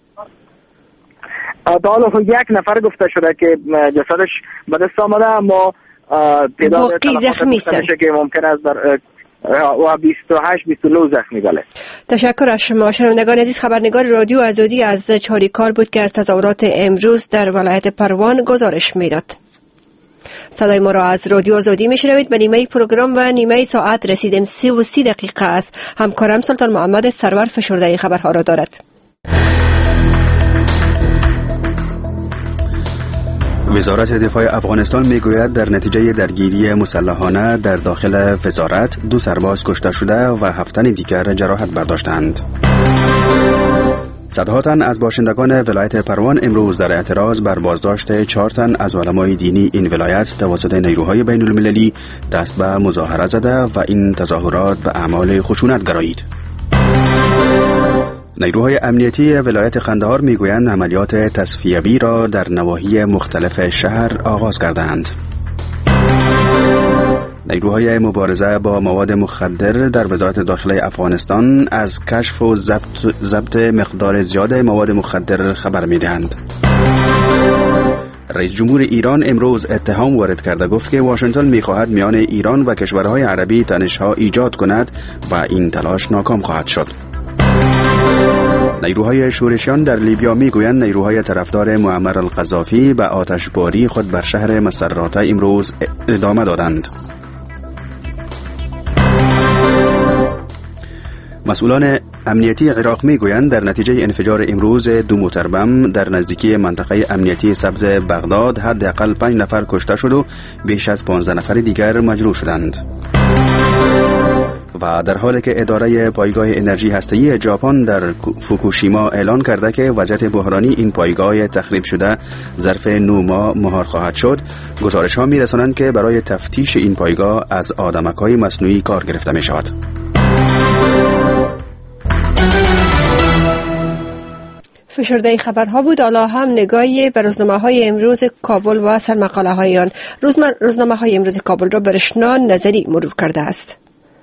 تا حالا یک نفر گفته شده که جسدش به دست آمده، اما تعداد زخمی است که ممکن است در و بیست و هشت بیست و نه زخمی. بله. تشکر از شما. شنوندگان عزیز، خبرنگار رادیو آزادی از چاریکار بود که از تظاهرات امروز در ولایت پروان گزارش میداد. صدای ما را از رادیو آزادی میشنوید. به نیمه پروگرام و نیمه ساعت رسیدیم. سی و سی دقیقه است. همکارم سلطان محمد سرور فشرده خبرها را دارد. وزارت دفاع افغانستان میگوید در نتیجه درگیری مسلحانه در داخل وزارت دو سرباز کشته شده و هفت تن دیگر جراحت برداشتند. صدها تن از باشندگان ولایت پروان امروز در اعتراض بر بازداشت چهار تن از علمای دینی این ولایت توسط نیروهای بین المللی دست به مظاهره زده و این تظاهرات به اعمال خشونت گرایید. نیروهای امنیتی ولایت قندهار میگویند عملیات تصفیوی را در نواحی مختلف شهر آغاز کردند. نیروهای مبارزه با مواد مخدر در وزارت داخله افغانستان از کشف و ضبط ضبط مقدار زیاد مواد مخدر خبر میدهند. رئیس جمهور ایران امروز اتهام وارد کرده گفت که واشنگتن میخواهد میان ایران و کشورهای عربی تنش‌ها ایجاد کند و این تلاش ناکام خواهد شد. نیروهای شورشیان در لیبیا میگویند نیروهای طرفدار معمر القذافی به آتشباری خود بر شهر مسرات امروز ادامه دادند. مسئولان امنیتی عراق میگویند در نتیجه انفجار امروز دو موتر بم در نزدیکی منطقه امنیتی سبز بغداد حداقل پنج نفر کشته شد و بیش از پانزده نفر دیگر مجروح شدند. و در حالی که اداره پایگاه انرژی هسته‌ای ژاپن در فوکوشیما اعلان کرده که وضعیت بحرانی این پایگاه تخریب شده ظرف نه ماه مهار خواهد شد، گزارش‌ها می‌رسانند که برای تفتیش این پایگاه از آدمک‌های مصنوعی کار گرفته می‌شود. فشرده خبرها بود. حالا هم نگاهی به روزنامه‌های امروز کابل و سرمقاله‌های آن. روزنامه‌های امروز کابل را برشنا نظری مرور کرده است.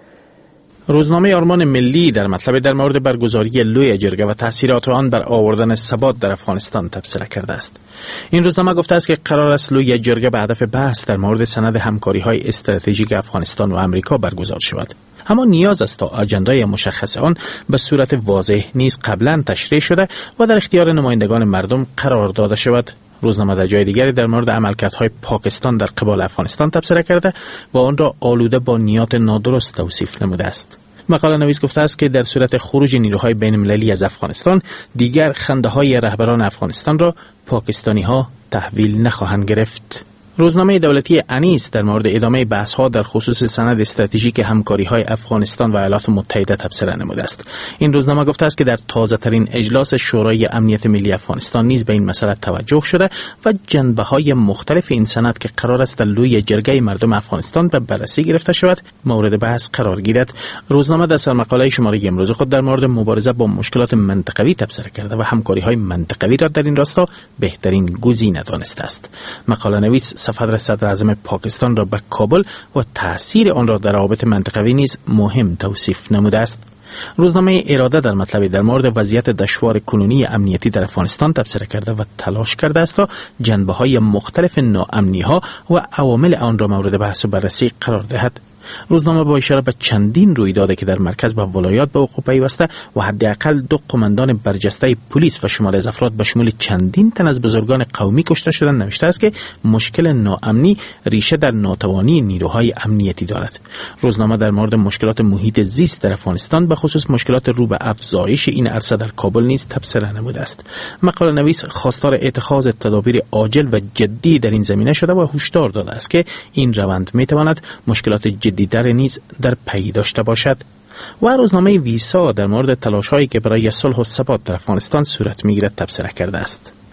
روزنامه آرمان ملی در مطلب در مورد برگزاری لوی جرگه و تاثیرات آن بر آوردن ثبات در افغانستان تبصره کرده است. این روزنامه گفته است که قرار است لوی جرگه به هدف بحث در مورد سند همکاری‌های استراتژیک افغانستان و آمریکا برگزار شود. اما نیاز است تا اجندای مشخص آن به صورت واضح نیز قبلا تشریح شده و در اختیار نمایندگان مردم قرار داده شود. روزنامه در جای دیگری در مورد عملکردهای پاکستان در قبال افغانستان تبصره کرده و آن را آلوده با نیات نادرست توصیف نموده است. مقاله نویس گفته است که در صورت خروج نیروهای بین المللی از افغانستان دیگر خنده‌های رهبران افغانستان را پاکستانی‌ها تحویل نخواهند گرفت. روزنامه دولتی انیس در مورد ادامه بحث‌ها در خصوص سند استراتژیک همکاری‌های افغانستان و ایالات متحده تبصره نموده است. این روزنامه گفته است که در تازه‌ترین اجلاس شورای امنیت ملی افغانستان نیز به این مسئله توجه شده و جنبه‌های مختلف این سند که قرار است در لوی جرگه مردم افغانستان به بررسی گرفته شود مورد بحث قرار گیرد. روزنامه در سرمقاله شماره امروز خود در مورد مبارزه با مشکلات منطقوی تبصره کرده و همکاری‌های منطقوی را در این راستا بهترین گزینه دانسته است. مقاله نویس سفر صدر اعظم پاکستان را به کابل و تأثیر آن را در روابط منطقوی نیز مهم توصیف نموده است. روزنامه اراده در مطلبی در مورد وضعیت دشوار کنونی امنیتی در افغانستان تبصره کرده و تلاش کرده است تا جنبه‌های مختلف ناامنی‌ها و عوامل آن را مورد بحث و بررسی قرار دهد. روزنامه با اشاره به چندین رویداد که در مرکز و ولایات به وقوع پیوسته و حداقل دو قماندان برجسته پلیس و شمار از افراد به شمول چندین تن از بزرگان قومی کشته شدند نوشته است که مشکل ناامنی ریشه در ناتوانی نیروهای امنیتی دارد. روزنامه در مورد مشکلات محیط زیست در افغانستان به خصوص مشکلات رو به افزایش این عرصه در کابل نیز تبصره نموده است. مقاله نویس خواستار اتخاذ تدابیر عاجل و جدی در این زمینه شده و هشدار داده است که این روند میتواند مشکلات جدی‌تر نیز در پی داشته باشد. و روزنامه ویسا در مورد تلاش‌هایی که برای صلح و ثبات در افغانستان صورت می‌گیرد تبصره کرده است.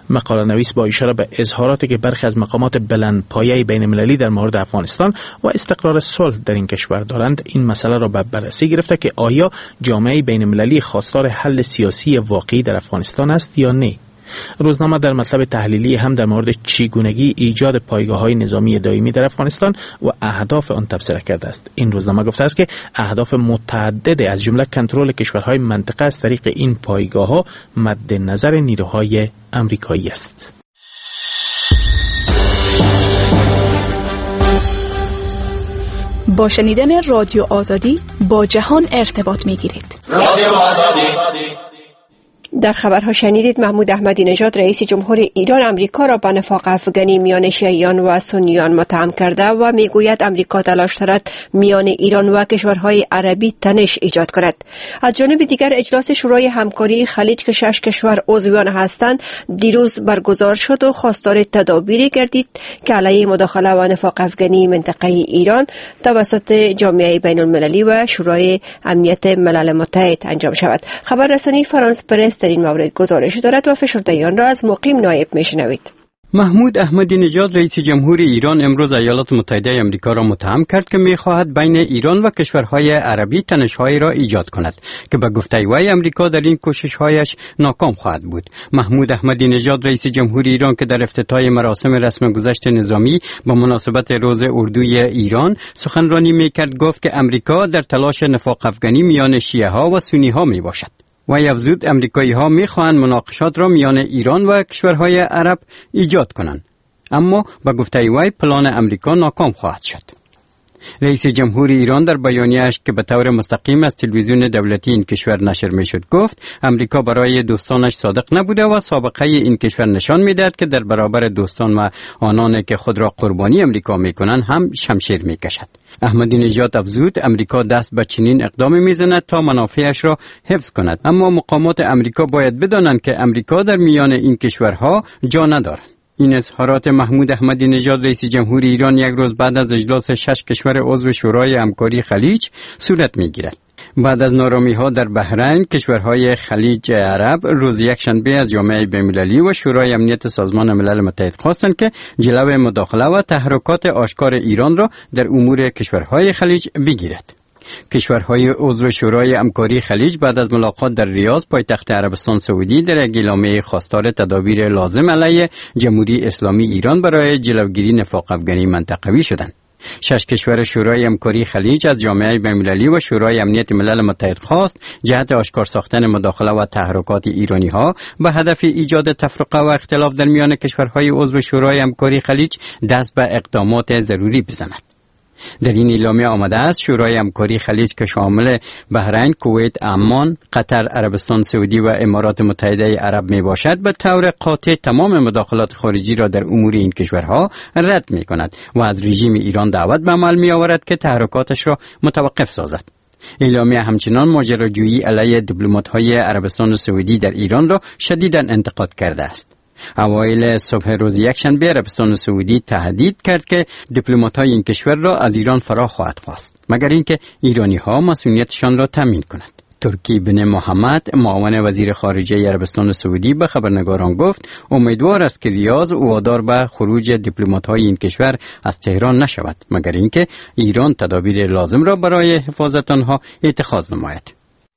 مقاله نویس با اشاره به اظهاراتی که برخی از مقامات بلندپایه بین المللی در مورد افغانستان و استقرار صلح در این کشور دارند، این مسئله را به بررسی گرفته که آیا جامعه بین المللی خواستار حل سیاسی واقعی در افغانستان است یا نه. روزنامه در مطلب تحلیلی هم در مورد چگونگی ایجاد پایگاه‌های نظامی دائمی در افغانستان و اهداف آن تبصره کرده است. این روزنامه گفته است که اهداف متعدد از جمله کنترل کشورهای منطقه از طریق این پایگاه‌ها مد نظر نیروهای آمریکایی است. با شنیدن رادیو آزادی با جهان ارتباط می‌گیرید. رادیو آزادی. در خبرها شنیدید محمود احمدی نژاد رئیس جمهور ایران امریکا را به نفاق افغانی میان شیعیان و سنیان متهم کرده و میگوید امریکا تلاش دارد میان ایران و کشورهای عربی تنش ایجاد کند. از جانب دیگر اجلاس شورای همکاری خلیج که شش کشور عضویان هستند دیروز برگزار شد و خواستار تدابیری گردید که علیه مداخله و نفاق افغانی منطقه ایران توسط جامعه بین المللی و شورای امنیت ملل متحد انجام شود. خبررسانی فرانس پرس در این مورد گزارش دارد و فشرده آن را از مقیم نایب میشنوید. محمود احمدی نژاد رئیس جمهور ایران امروز ایالات متحده آمریکا را متهم کرد که می‌خواهد بین ایران و کشورهای عربی تنش‌هایی را ایجاد کند که به گفته وی آمریکا در این کوشش‌هایش ناکام خواهد بود. محمود احمدی نژاد رئیس جمهور ایران که در افتتاح مراسم رسم گذشت نظامی به مناسبت روز اردوی ایران سخنرانی می‌کرد گفت که آمریکا در تلاش نفاق افغانی میان شیعه‌ها و سنی‌ها میباشد. و افزود امریکایی ها می خواهند مناقشات را میان ایران و کشورهای عرب ایجاد کنند، اما با گفته وی پلان امریکا ناکام خواهد شد. رئیس جمهور ایران در بیانیه‌اش که به طور مستقیم از تلویزیون دولتی این کشور نشر میشد گفت امریکا برای دوستانش صادق نبوده و سابقه این کشور نشان میدهد که در برابر دوستان و آنان که خود را قربانی امریکا میکنند هم شمشیر میکشد. احمدی نژاد افزود امریکا دست به چنین اقدامی میزند تا منافعش را حفظ کند، اما مقامات امریکا باید بدانند که امریکا در میان این کشورها جا ندارد. این اظهارات محمود احمدی نژاد رئیس جمهور ایران یک روز بعد از اجلاس شش کشور عضو شورای همکاری خلیج صورت میگیرد. بعد از نارامی‌ها در بحرین، کشورهای خلیج عرب روز یکشنبه از جامعه بین‌المللی و شورای امنیت سازمان ملل متحد خواستند که جلوی مداخله و تحرکات آشکار ایران را در امور کشورهای خلیج بگیرد. کشورهای عضو شورای همکاری خلیج بعد از ملاقات در ریاض پایتخت عربستان سعودی در یک اعلامیه خواستار تدابیر لازم علیه جمهوری اسلامی ایران برای جلوگیری نفاق افغانی منطقوی شدند. شش کشور شورای همکاری خلیج از جامعه بین‌المللی و شورای امنیت ملل متحد خواست جهت آشکار ساختن مداخله و تحرکات ایرانی ها به هدف ایجاد تفرقه و اختلاف در میان کشورهای عضو شورای همکاری خلیج دست به اقدامات ضروری بزند. در این اعلامیه آمده است شورای همکاری خلیج که شامل بحرین، کویت، عمان، قطر، عربستان سعودی و امارات متحده عرب می باشد به طور قاطع تمام مداخلات خارجی را در امور این کشورها رد می کند و از رژیم ایران دعوت به عمل می آورد که تحرکاتش را متوقف سازد. اعلامیه همچنان ماجراجویی علیه دیپلمات‌های عربستان سعودی در ایران را شدیداً انتقاد کرده است. اوایل صبح روز یکشنبه عربستان سعودی تهدید کرد که دیپلمات‌های این کشور را از ایران فرا خواهد خواست مگر اینکه ایرانی‌ها مسئولیتشان را تامین کنند. ترکی بن محمد معاون وزیر خارجه عربستان سعودی به خبرنگاران گفت امیدوار است که ریاض وادار به خروج دیپلمات‌های این کشور از تهران نشود مگر اینکه ایران تدابیر لازم را برای حفاظت آنها اتخاذ نماید.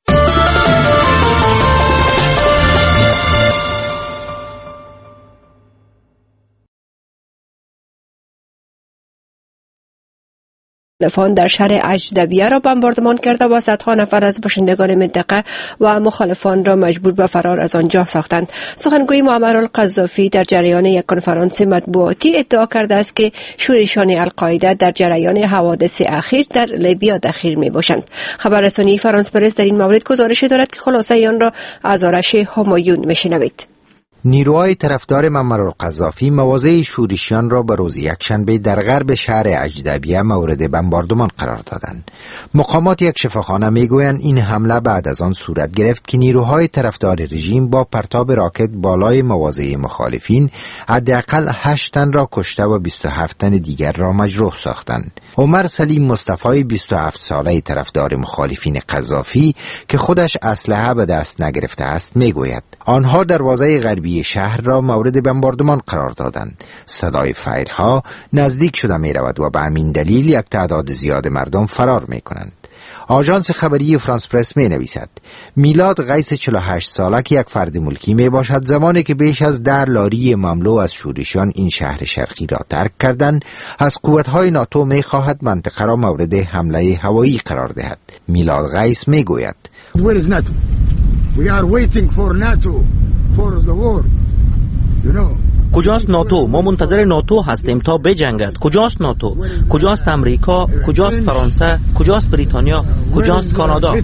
مخالفان در شهر اجدبیه را بمباردمان کرده و صدها نفر از باشندگان منطقه و مخالفان را مجبور به فرار از آنجا ساختند. سخنگوی معمر القذافی در جریان یک کنفرانس مطبوعاتی ادعا کرده است که شورشان القاعده در جریان حوادث اخیر در لیبیا دخیل می باشند. خبررسانی فرانس پرس در این مورد گزارش دارد که خلاصه آن را از آرش همایون میشنوید. نیروهای طرفدار معمر القذافی مواضع شورشیان را به روز یکشنبه در غرب شهر اجدبیه مورد بمباردمان قرار دادند. مقامات یک شفاخانه میگویند این حمله بعد از آن صورت گرفت که نیروهای طرفدار رژیم با پرتاب راکت بالای مواضع مخالفین حداقل هشت تن را کشته و بیست و هفت تن دیگر را مجروح ساختند. عمر سلیم مصطفی بیست و هفت ساله طرفدار مخالفین قذافی که خودش اسلحه به دست نگرفته است میگوید آنها دروازه غربی شهر را مورد بمباردمان قرار دادند. صدای فایرها نزدیک شده می رود و به همین دلیل یک تعداد زیاد مردم فرار می کنند. آژانس خبری فرانس پرس می نویسد میلاد قیس چهل و هشت ساله که یک فرد ملکی می باشد زمانی که بیش از ده لاری مملو از شورشیان این شهر شرقی را ترک کردند از قوت‌های ناتو می خواهد منطقه را مورد حمله هوایی قرار دهد. میلاد قیس می گوید Where is NATO? We are waiting for NATO for the war. You know. کجاست ناتو؟ ما منتظر ناتو هستیم تا بجنگد. کجاست ناتو؟ کجاست امریکا؟ کجاست فرانسه؟ کجاست بریتانیا؟ کجاست کانادا؟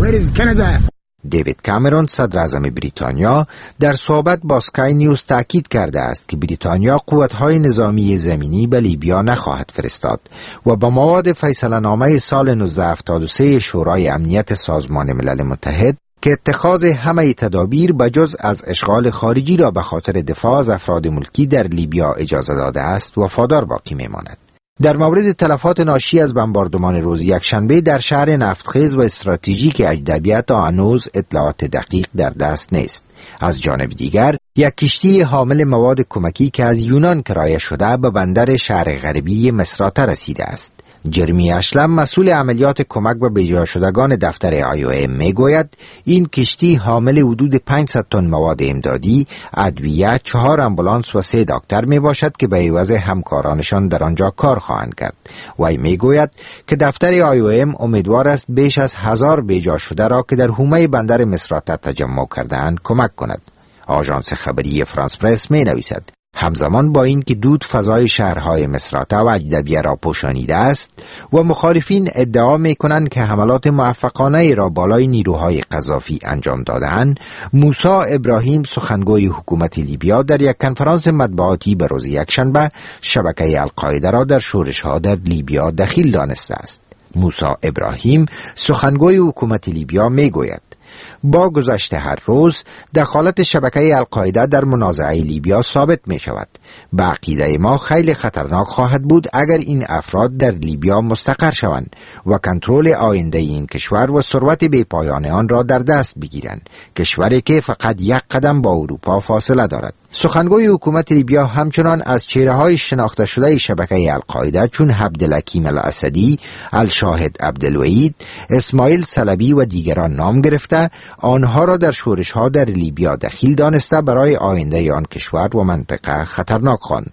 دیوید کامرون صدر اعظم بریتانیا در صحبت با سکای نیوز تاکید کرده است که بریتانیا قوت‌های نظامی زمینی به لیبیا نخواهد فرستاد و با مواد فیصله نامه سال نوزده هفتاد و سه شورای امنیت سازمان ملل متحد که اتخاذ همه تدابیر بجز از اشغال خارجی را به خاطر دفاع از افراد ملکی در لیبیا اجازه داده است وفادار باقی میماند. در مورد تلفات ناشی از بمباردمان روز یکشنبه در شهر نفتخیز و استراتژیک اجدبیه تا هنوز اطلاعات دقیق در دست نیست. از جانب دیگر یک کشتی حامل مواد کمکی که از یونان کرایه شده به بندر شهر غربی مصراته رسیده است. جرمی اشلم مسئول عملیات کمک به بجا شدگان دفتر آی او ام می گوید این کشتی حامل حدود پانصد تن مواد امدادی، ادویه، چهار امبولانس و سه دکتر می باشد که به عوض همکارانشان در آنجا کار خواهند کرد. وی می گوید که دفتر آی او ام امیدوار است بیش از هزار بجا شده را که در حومه بندر مصراته تجمع کرده‌اند کمک کند. آژانس خبری فرانس پرس می نویسد همزمان با این که دود فضای شهرهای مصراته و اجدبیه را پوشانیده است و مخالفین ادعا می کنند که حملات موفقانه را بالای نیروهای قذافی انجام دادند، موسی ابراهیم سخنگوی حکومت لیبیا در یک کنفرانس مطبوعاتی به روز یکشنبه شبکه القاعده را در شورش‌ها در لیبیا دخیل دانسته است. موسی ابراهیم سخنگوی حکومت لیبیا می گوید با گذشت هر روز دخالت شبکه القاعده در منازعه لیبیا ثابت می شود. به عقیده ما خیلی خطرناک خواهد بود اگر این افراد در لیبیا مستقر شوند و کنترل آینده این کشور و ثروت بی پایان آن را در دست بگیرند، کشوری که فقط یک قدم با اروپا فاصله دارد. سخنگوی حکومت لیبیا همچنان از چهره‌های شناخته شده شبکه القاعده چون عبدالحکیم الاسدی، الشاهد عبدالوحید، اسماعیل صلبی و دیگران نام گرفته آنها را در شورش‌ها در لیبیا دخیل دانسته برای آینده آن کشور و منطقه خطرناک خواند.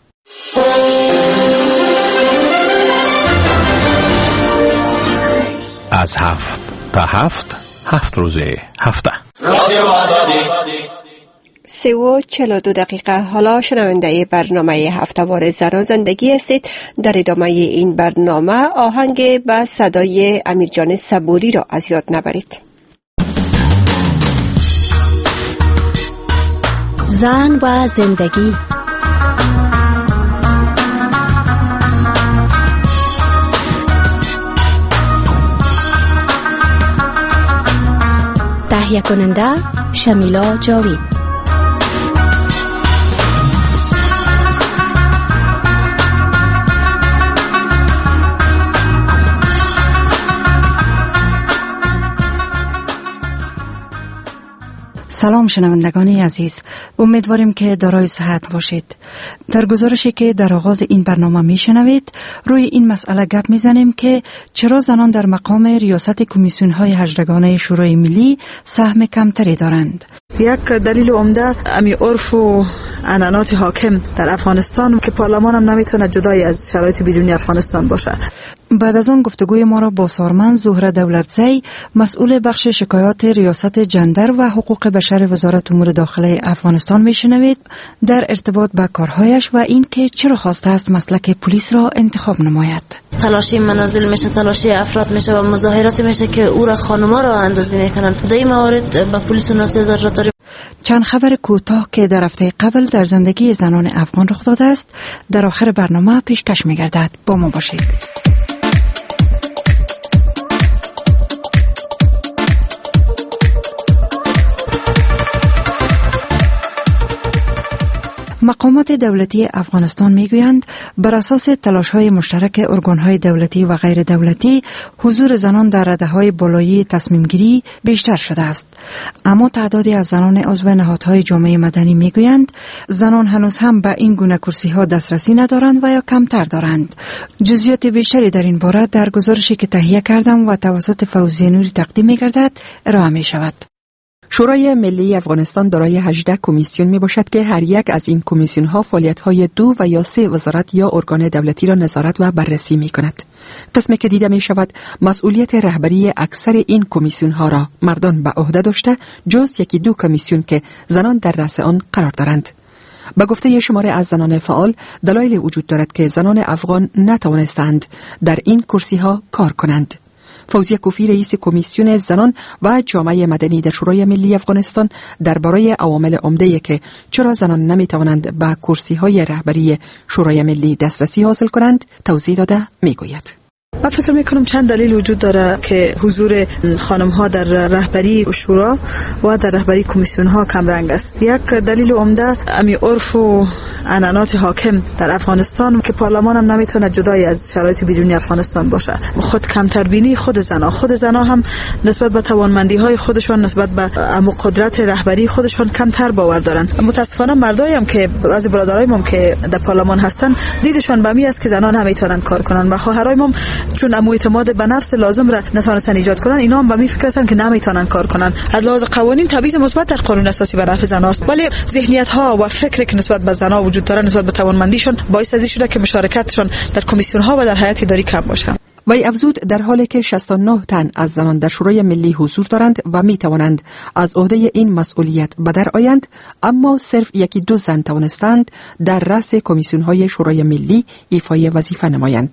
از هفت تا هفت هفت روزه هفته رادیو آزادی سه و چهل و دو دقیقه. حالا شنونده برنامه هفته‌وار زن و زندگی هستید. در ادامه این برنامه آهنگ به صدای امیرجان صبوری را از یاد نبرید. زن و زندگی. تهیه کننده شمیلا جاوید. سلام شنوندگان عزیز، امیدواریم که دارای صحت باشید. در گزارشی که در آغاز این برنامه میشنوید روی این مسئله گپ میزنیم که چرا زنان در مقام ریاست کمیسیون های هجدگانه شورای ملی سهم کمتری دارند. یک دلیل عمده امی عرف و عنعنات حاکم در افغانستان که پارلمان هم نمیتونه جدای از شرایط بیرونی افغانستان باشه. بعد از آن گفتگوی ما را با سارمن زهره دولتزی، مسئول بخش شکایات ریاست جندر و حقوق بشر وزارت امور داخله افغانستان میشنوید در ارتباط با کارهایش و این که چرا خواسته است مسلک پلیس را انتخاب نماید. تلاشی منازل میشه، تلاشی افراد میشه و مظاهرات میشه که او را خانما را اندازی میکنن. در این موارد با پلیس و ناسزا را داریم. چند خبر کوتاه که در هفته قبل در زندگی زنان افغان رخ داده است در آخر برنامه پیشکش میگردد. با ما باشید. مقامات دولتی افغانستان میگویند بر اساس تلاش‌های مشترک ارگان‌های دولتی و غیر دولتی حضور زنان در رده‌های بالایی تصمیم‌گیری بیشتر شده است. اما تعدادی از زنان عضو نهادهای جامعه مدنی میگویند زنان هنوز هم به این گونه کرسی‌ها دسترسی ندارند و یا کمتر دارند. جزئیات بیشتری در این باره در گزارشی که تهیه کردم و توسط فوزیه نوری تقدیم می‌گردد ارائه می‌شود. شورای ملی افغانستان دارای هجده کمیسیون می باشد که هر یک از این کمیسیون ها فعالیت های دو و یا سه وزارت یا ارگان دولتی را نظارت و بررسی می کند. قسمی که دیده می شود مسئولیت رهبری اکثر این کمیسیون ها را مردان به عهده داشته جز یکی دو کمیسیون که زنان در رأس آن قرار دارند. به گفته شماره از زنان فعال دلایل وجود دارد که زنان افغان نتوانستند در این کرسی ها کار کنند. فوزیه کوفی رئیس کمیسیون زنان و جامعه مدنی در شورای ملی افغانستان درباره عوامل عمده که چرا زنان نمیتوانند به کرسی‌های رهبری شورای ملی دسترسی حاصل کنند توضیح داده میگوید. من فکر میکنم چند دلیل وجود داره که حضور خانم ها در رهبری شورا و در رهبری کمیسیون ها کم رنگ است. یک دلیل عمده امی عرف و عنعنات حاکم در افغانستان که پارلمان هم نمیتونه جدای از شرایط بیرونی افغانستان باشه. خود کمتر بینی خود زنا خود زنا هم نسبت به توانمندی های خودشون نسبت به ام قدرت رهبری خودشون کمتر باور دارن. متاسفانه مردایی هم که بعضی برادرایمون که در پارلمان هستن دیدشون به می است که زنان نمیتونن کار کنن و خواهرایمون چون امو اعتماد به نفس لازم را نتونستن ایجاد کنن اینا هم به می فکر هستن که نمیتونن کار کنن. از لحاظ قوانین تبعیض مثبت در قانون اساسی به نفع زنان است ولی ذهنیت ها و فکری که نسبت به زنان وجود داره نسبت به توانمندیشون باعث از این شده که مشارکتشون در کمیسیون ها و در هیئت اداری کم باشه. وی افزود در حالی که شصت و نه تن از زنان در شورای ملی حضور دارند و می توانند از عهده این مسئولیت به در آیند اما صرف یکی دو زن توانستند در رأس کمیسیون های شورای ملی ایفای وظیفه نمایند.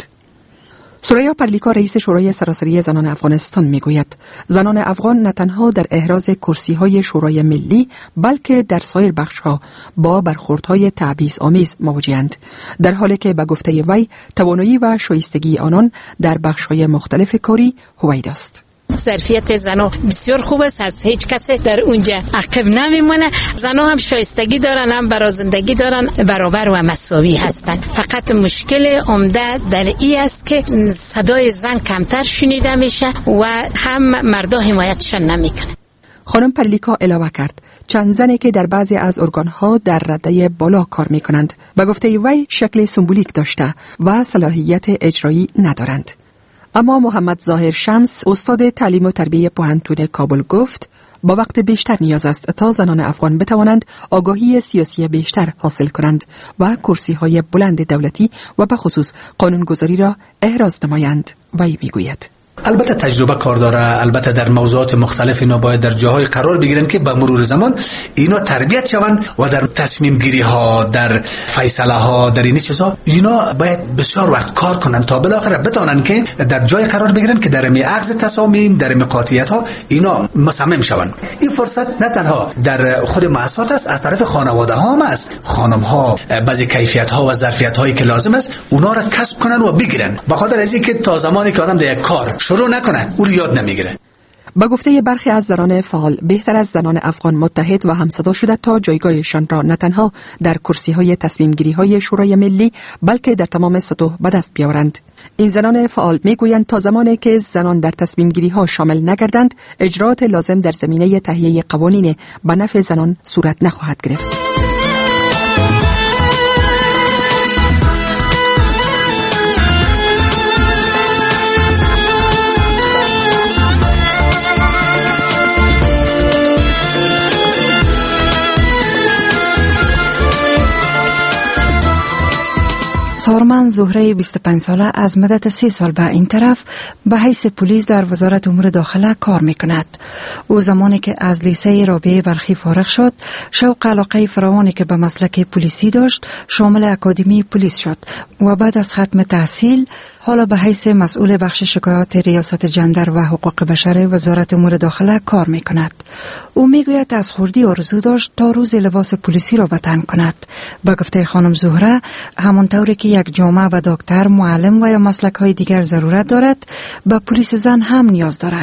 سوریا پرلیکا رئیس شورای سراسری زنان افغانستان میگوید زنان افغان نه تنها در احراز کرسی‌های شورای ملی بلکه در سایر بخش‌ها با برخوردهای تبعیض آمیز مواجه‌اند در حالی که به گفته وی توانایی و شایستگی آنان در بخش‌های مختلف کاری هویدا است. ظرفیت زنها بسیار خوب است از هیچ کسی در اونجا عقب نمیمونه. زنها هم شایستگی دارن هم برازندگی دارن برابر و مساوی هستند. فقط مشکل عمده در این است که صدای زن کمتر شنیده میشه و هم مردا حمایتشان نمیکنه. خانم پرلیکا علاوه کرد چند زنی که در بعضی از ارگان‌ها در رده بالا کار میکنند به گفته وی شکل سمبولیک داشته و صلاحیت اجرایی ندارند. اما محمد ظاهر شمس استاد تعلیم و تربیت پوهنتون کابل گفت با وقت بیشتر نیاز است تا زنان افغان بتوانند آگاهی سیاسی بیشتر حاصل کنند و کرسی‌های بلند دولتی و به خصوص قانونگذاری را احراز نمایند. وی میگوید البته تجربه کار داره، البته در موضوعات مختلف اینا باید در جاهای قرار بگیرن که به مرور زمان اینا تربیت شوند و در تصمیم گیری ها، در فیصله ها، در این چیزا اینا باید بسیار وقت کار کنن تا بالاخره بتونن که در جای قرار بگیرن که در می اخذ تصامیم، در می قاطعیت ها اینا مصمم شوند. این فرصت نه تنها در خود مؤسسات است، از طرف خانواده ها هم است. خانم ها بعضی کیفیت ها و ظرفیت هایی که لازم است اونا را کسب کنن و بگیرن. به خاطر از اینکه تا زمانی که آدم در یک کار شروع نکنه او رو یاد نمیگیره. با گفته برخی از زنان فعال بهتر از زنان افغان متحد و همصدا شده تا جایگاهشان را نه تنها در کرسی‌های تصمیم‌گیری‌های شورای ملی بلکه در تمام سطوح به دست بیاورند. این زنان فعال میگویند تا زمانی که زنان در تصمیم‌گیری‌ها شامل نگردند اجراءات لازم در زمینه تهیه قوانین به نفع زنان صورت نخواهد گرفت. سارمن زهره بیست و پنج ساله از مدت سی سال به این طرف به حیث پلیس در وزارت امور داخله کار می کند. او زمانی که از لیسه رابعه بلخی فارغ شد شوق علاقه فراوانی که به مسلک پلیسی داشت شامل اکادمی پلیس شد و بعد از ختم تحصیل حالا به حیث مسئول بخش شکایات ریاست جندر و حقوق بشر وزارت امور داخله کار می کند. او می گوید از خردی آرزو داشت تا روز لباس پلیسی را به تن کند. به گفته خانم زهره همانطوری که یک جامعه و دکتر، معلم و یا مسلک های دیگر ضرورت دارد به پلیس زن هم نیاز دارد.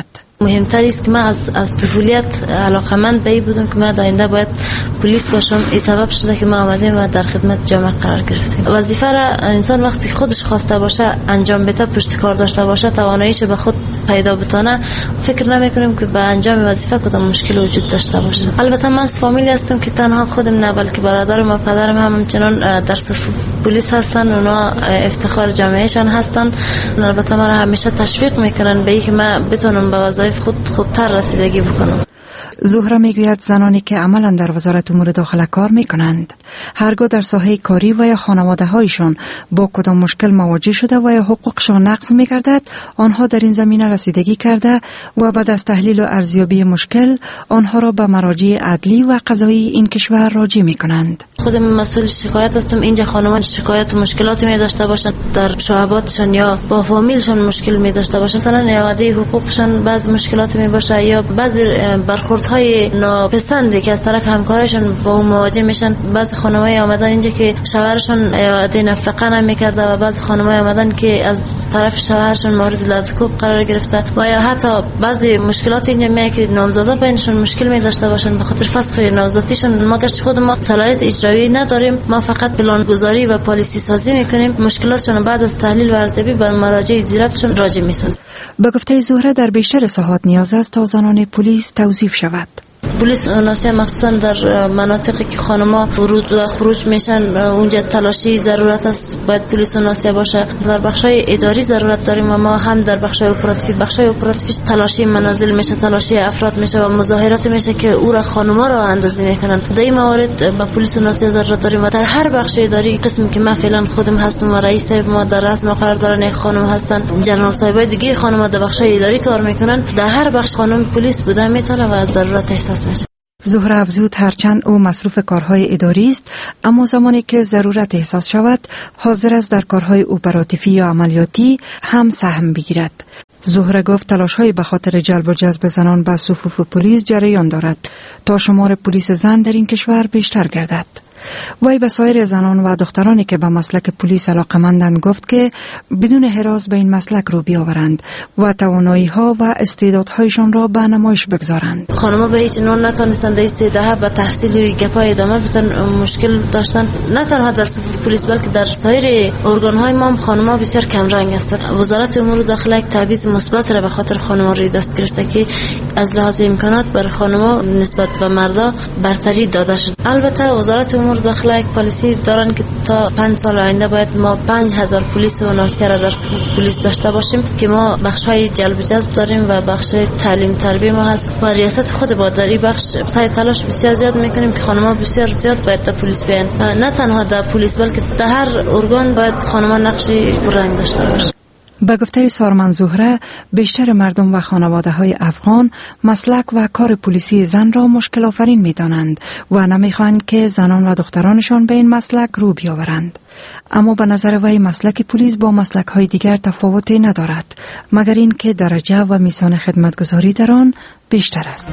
مهمتر است که من از از طفولیت علاقمند به این بودم که من آینده باید پلیس باشم. این سبب شده که ما آمدیم و در خدمت جامعه قرار گرفتیم. وظیفه را انسان وقتی خودش خواسته باشه انجام بده، پشت کار داشته باشه، تواناییش به خود پیدا بتونه، فکر نمی‌کنیم که به انجام وظیفه کدام مشکل وجود داشته باشه. البته من از فامیلی هستم که تنها خودم نه بلکه برادرم و پدرم هم همچنان در صف پلیس هستن. اونا افتخار جامعهشان هستن. البته ما را همیشه تشویق میکنن به اینکه من بتونم به وظایف خود خوبتر رسیدگی بکنم. زهره میگوید زنانی که عملا در وزارت امور داخله کار میکنند هرگاه در ساحه کاری و یا خانواده هایشان با کدام مشکل مواجه شده و یا حقوقشان نقض میگردد، آنها در این زمینه رسیدگی کرده و بعد از تحلیل و ارزیابی مشکل آنها را به مراجع عدلی و قضایی این کشور راجع میکنند. خودم مسئول شکایت هستم. اینجا خانمان شکایت و مشکلاتی می داشته باشند در شعباتشان یا با فامیلشان مشکل می داشته باشند، مثلا نیامده حقوقشان بعض مشکلات می باشه یا بعضی برخوردهای ناپسندی که از طرف همکارشان با اون مواجه میشن. بعضی خانم‌ها آمدن اینجا که شوهرشان ایاده نفقه نمی‌کرده و بعضی خانم‌ها آمدن که از طرف شوهرشان مورد لطکوب قرار گرفته و یا حتی بعضی مشکلات اینجا میاد که نامزادا بینشون مشکل می داشته باشند به خاطر فسخ نامزادیشون. ما گرچه خود ما صلاحیت اجرایی نداریم، ما فقط پلان گذاری و پالیسی سازی میکنیم. مشکلاتشون بعد از تحلیل و ارزیابی بر مراجع زیرکشون راجع میسازیم. به گفته زهره در بیشتر ساحات نیاز است تا زنان پلیس توظیف شود. پلیس ناسیه مخصوصا در مناطقی که خانم‌ها ورود و خروج میشن اونجا تلاشی ضرورت است، باید پلیس ناسیه باشه. در بخشای اداری ضرورت داریم و ما هم در بخشای اپراتیوی بخشای اپراتیوی تلاشی منازل میشه، تلاشی افراد میشه و مظاهرات میشه که او را خانم‌ها را اندازی میکنن. در این موارد با پلیس ناسیه ضرورت داریم و در هر بخش اداری قسم که من فعلا خودم هستم و رئیس ما در رسم قراردادان خانم هستن، جنرال صاحبای دیگه خانم‌ها در بخشای اداری کار میکنن، در هر بخش خانم پلیس بوده میتونه و از ضرورت احساس میشه. زهره افزود هرچند او مصروف کارهای اداری است اما زمانی که ضرورت احساس شود حاضر است در کارهای اپراتیوی یا عملیاتی هم سهم بگیرد. زهره گفت تلاش‌های به خاطر جلب و جذب زنان به صفوف پلیس جریان دارد تا شمار پلیس زن در این کشور بیشتر گردد. وی به سایر زنان و دخترانی که به مسلک پلیس علاقه‌مندند گفت که بدون هراس به این مسلک رو بیاورند و توانایی‌ها و استعدادهایشان را به نمایش بگذارند. خانم‌ها به هیچ عنوان نتوانستند این سه دهه به تحصیل و گپای ادامه بدن، مشکل داشتن نه تنها در صفوف پلیس بلکه در سایر ارگان‌های ما هم خانم‌ها بسیار کم رنگ هستند. وزارت امور داخله یک تبعیض مثبت را به خاطر خانم‌ها روی دست گرفته که از لحاظ امکانات بر خانم‌ها نسبت به مردا برتری داده شد. البته وزارت امور داخله یک پالیسی دارن که تا پنج سال آینده باید ما پنج هزار پلیس و ناسیه را در صفوف پلیس داشته باشیم که ما بخش‌های جلب و جذب داریم و بخش تعلیم تربیه ما هست و ریاست خود با در این بخش سعی تلاش بسیار زیاد میکنیم که خانم‌ها بسیار زیاد باید در پلیس بیان، نه تنها در پلیس بلکه در هر ارگان باید خانم‌ها نقشی پررنگ داشته باشند. به گفته سارمن زهره بیشتر مردم و خانواده های افغان مسلک و کار پلیسی زن را مشکل آفرین می دانند و نمی خواهند که زنان و دخترانشان به این مسلک رو بیاورند. اما به نظر وی مسلک پلیس با مسلک های دیگر تفاوتی ندارد مگر این که درجه و میزان خدمتگزاری در آن بیشتر است.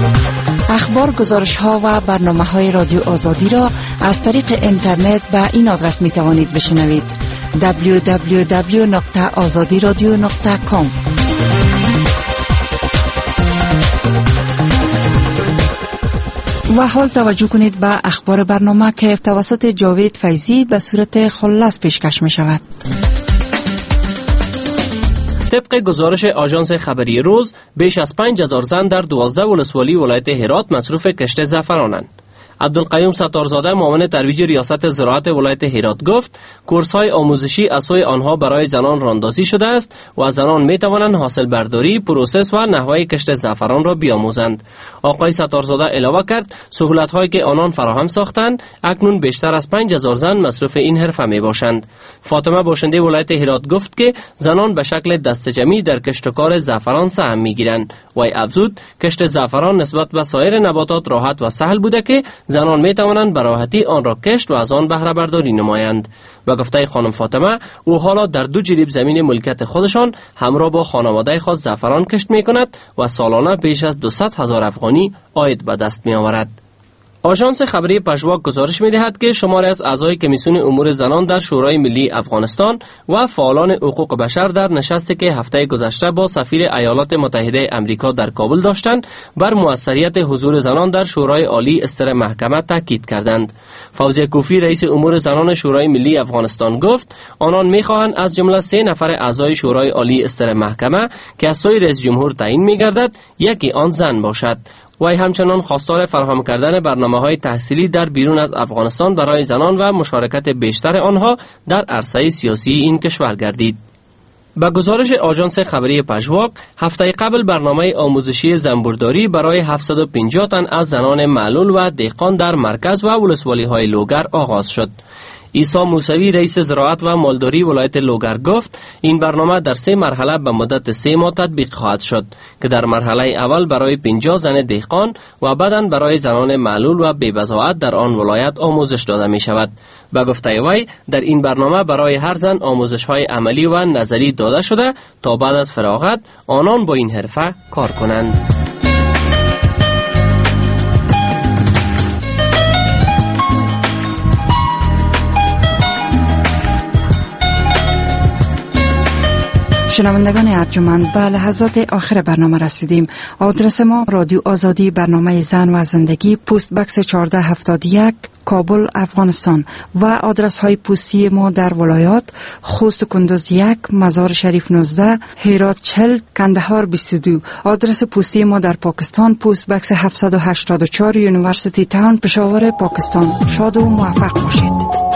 اخبار، گزارش ها و برنامه های رادیو آزادی را از طریق اینترنت به این آدرس می توانید بشنوید: دبلیو دبلیو دبلیو نقطه آزادی رادیو نقطه کام. و حال توجه کنید به اخبار برنامه که توسط جاوید فیضی به صورت خلاص پیشکش می شود. طبق گزارش آژانس خبری روز، بیش از پنج هزار زن در دوازده ولسوالی ولایت هرات مصروف کشت زعفرانند. عبدالقیوم ستارزاده معاون ترویج ریاست زراعت ولایت هرات گفت کورس‌های آموزشی از سوی آنها برای زنان راندازی شده است و زنان می توانند حاصل برداری، پروسس و نحوه کشت زعفران را بیاموزند. آقای ستارزاده علاوه کرد سهولت‌هایی که آنان فراهم ساختند اکنون بیشتر از پنج هزار زن مصروف این حرفه می باشند. فاطمه باشنده ولایت هرات گفت که زنان به شکل دسته جمعی در کشت و کار زعفران سهم می‌گیرند. وی افزود کشت زعفران نسبت به سایر نباتات راحت و سهل بوده که زنان می توانند به راحتی آن را کشت و از آن بهره برداری نمایند. به گفته خانم فاطمه، او حالا در دو جریب زمین ملکیت خودشان همراه با خانواده خود زعفران کشت می کند و سالانه بیش از دویست هزار افغانی عاید به دست می آورد. آژانس خبری پژواک گزارش می‌دهد که شماری از اعضای کمیسیون امور زنان در شورای ملی افغانستان و فعالان حقوق بشر در نشستی که هفته گذشته با سفیر ایالات متحده آمریکا در کابل داشتند بر موثریت حضور زنان در شورای عالی استر محکمه تاکید کردند. فوزیه کوفی رئیس امور زنان شورای ملی افغانستان گفت آنان می‌خواهند از جمله سه نفر اعضای شورای عالی استر محکمه که از سوی رئیس جمهور تعیین می‌گردد یکی آن زن باشد. وی همچنان خواستار فراهم کردن برنامه‌های تحصیلی در بیرون از افغانستان برای زنان و مشارکت بیشتر آنها در عرصه سیاسی این کشور گردید. با گزارش آژانس خبری پژواک، هفته قبل برنامه آموزشی زنبورداری برای هفتصد و پنجاه تن از زنان معلول و دهقان در مرکز و ولسوالی‌های لوگر آغاز شد. عیسی موسوی رئیس زراعت و مالداری ولایت لوگر گفت این برنامه در سه مرحله به مدت سه ماه تطبیق خواهد شد که در مرحله اول برای پنجاه زن دهقان و بعداً برای زنان معلول و بی‌بضاعت در آن ولایت آموزش داده می شود. به گفته وی در این برنامه برای هر زن آموزش های عملی و نظری داده شده تا بعد از فراغت آنان با این حرفه کار کنند. شنوندگان ارجمند، به لحظات آخر برنامه رسیدیم. آدرس ما رادیو آزادی، برنامه زن و زندگی، پست بکس چهارده هفتاد و یک، کابل، افغانستان. و آدرس های پستی ما در ولایات: خوست کندوز یک، مزار شریف نوزده، هرات چهل، کندهار بیست و دو. آدرس پستی ما در پاکستان: پست بکس هفتصد و هشتاد و چهار، یونیورسیتی تاون، پشاور، پاکستان. شاد و موفق باشید.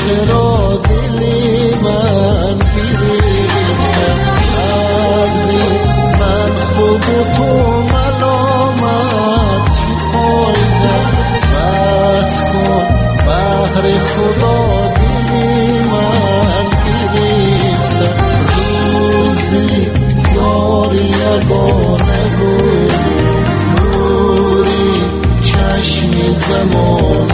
چرا دلی من گرفته از من خوب و تو ملامت چی فایده بس کن بهر خدا دلی من گرفته روزی یاری یگانه بود نوری چشمی زمان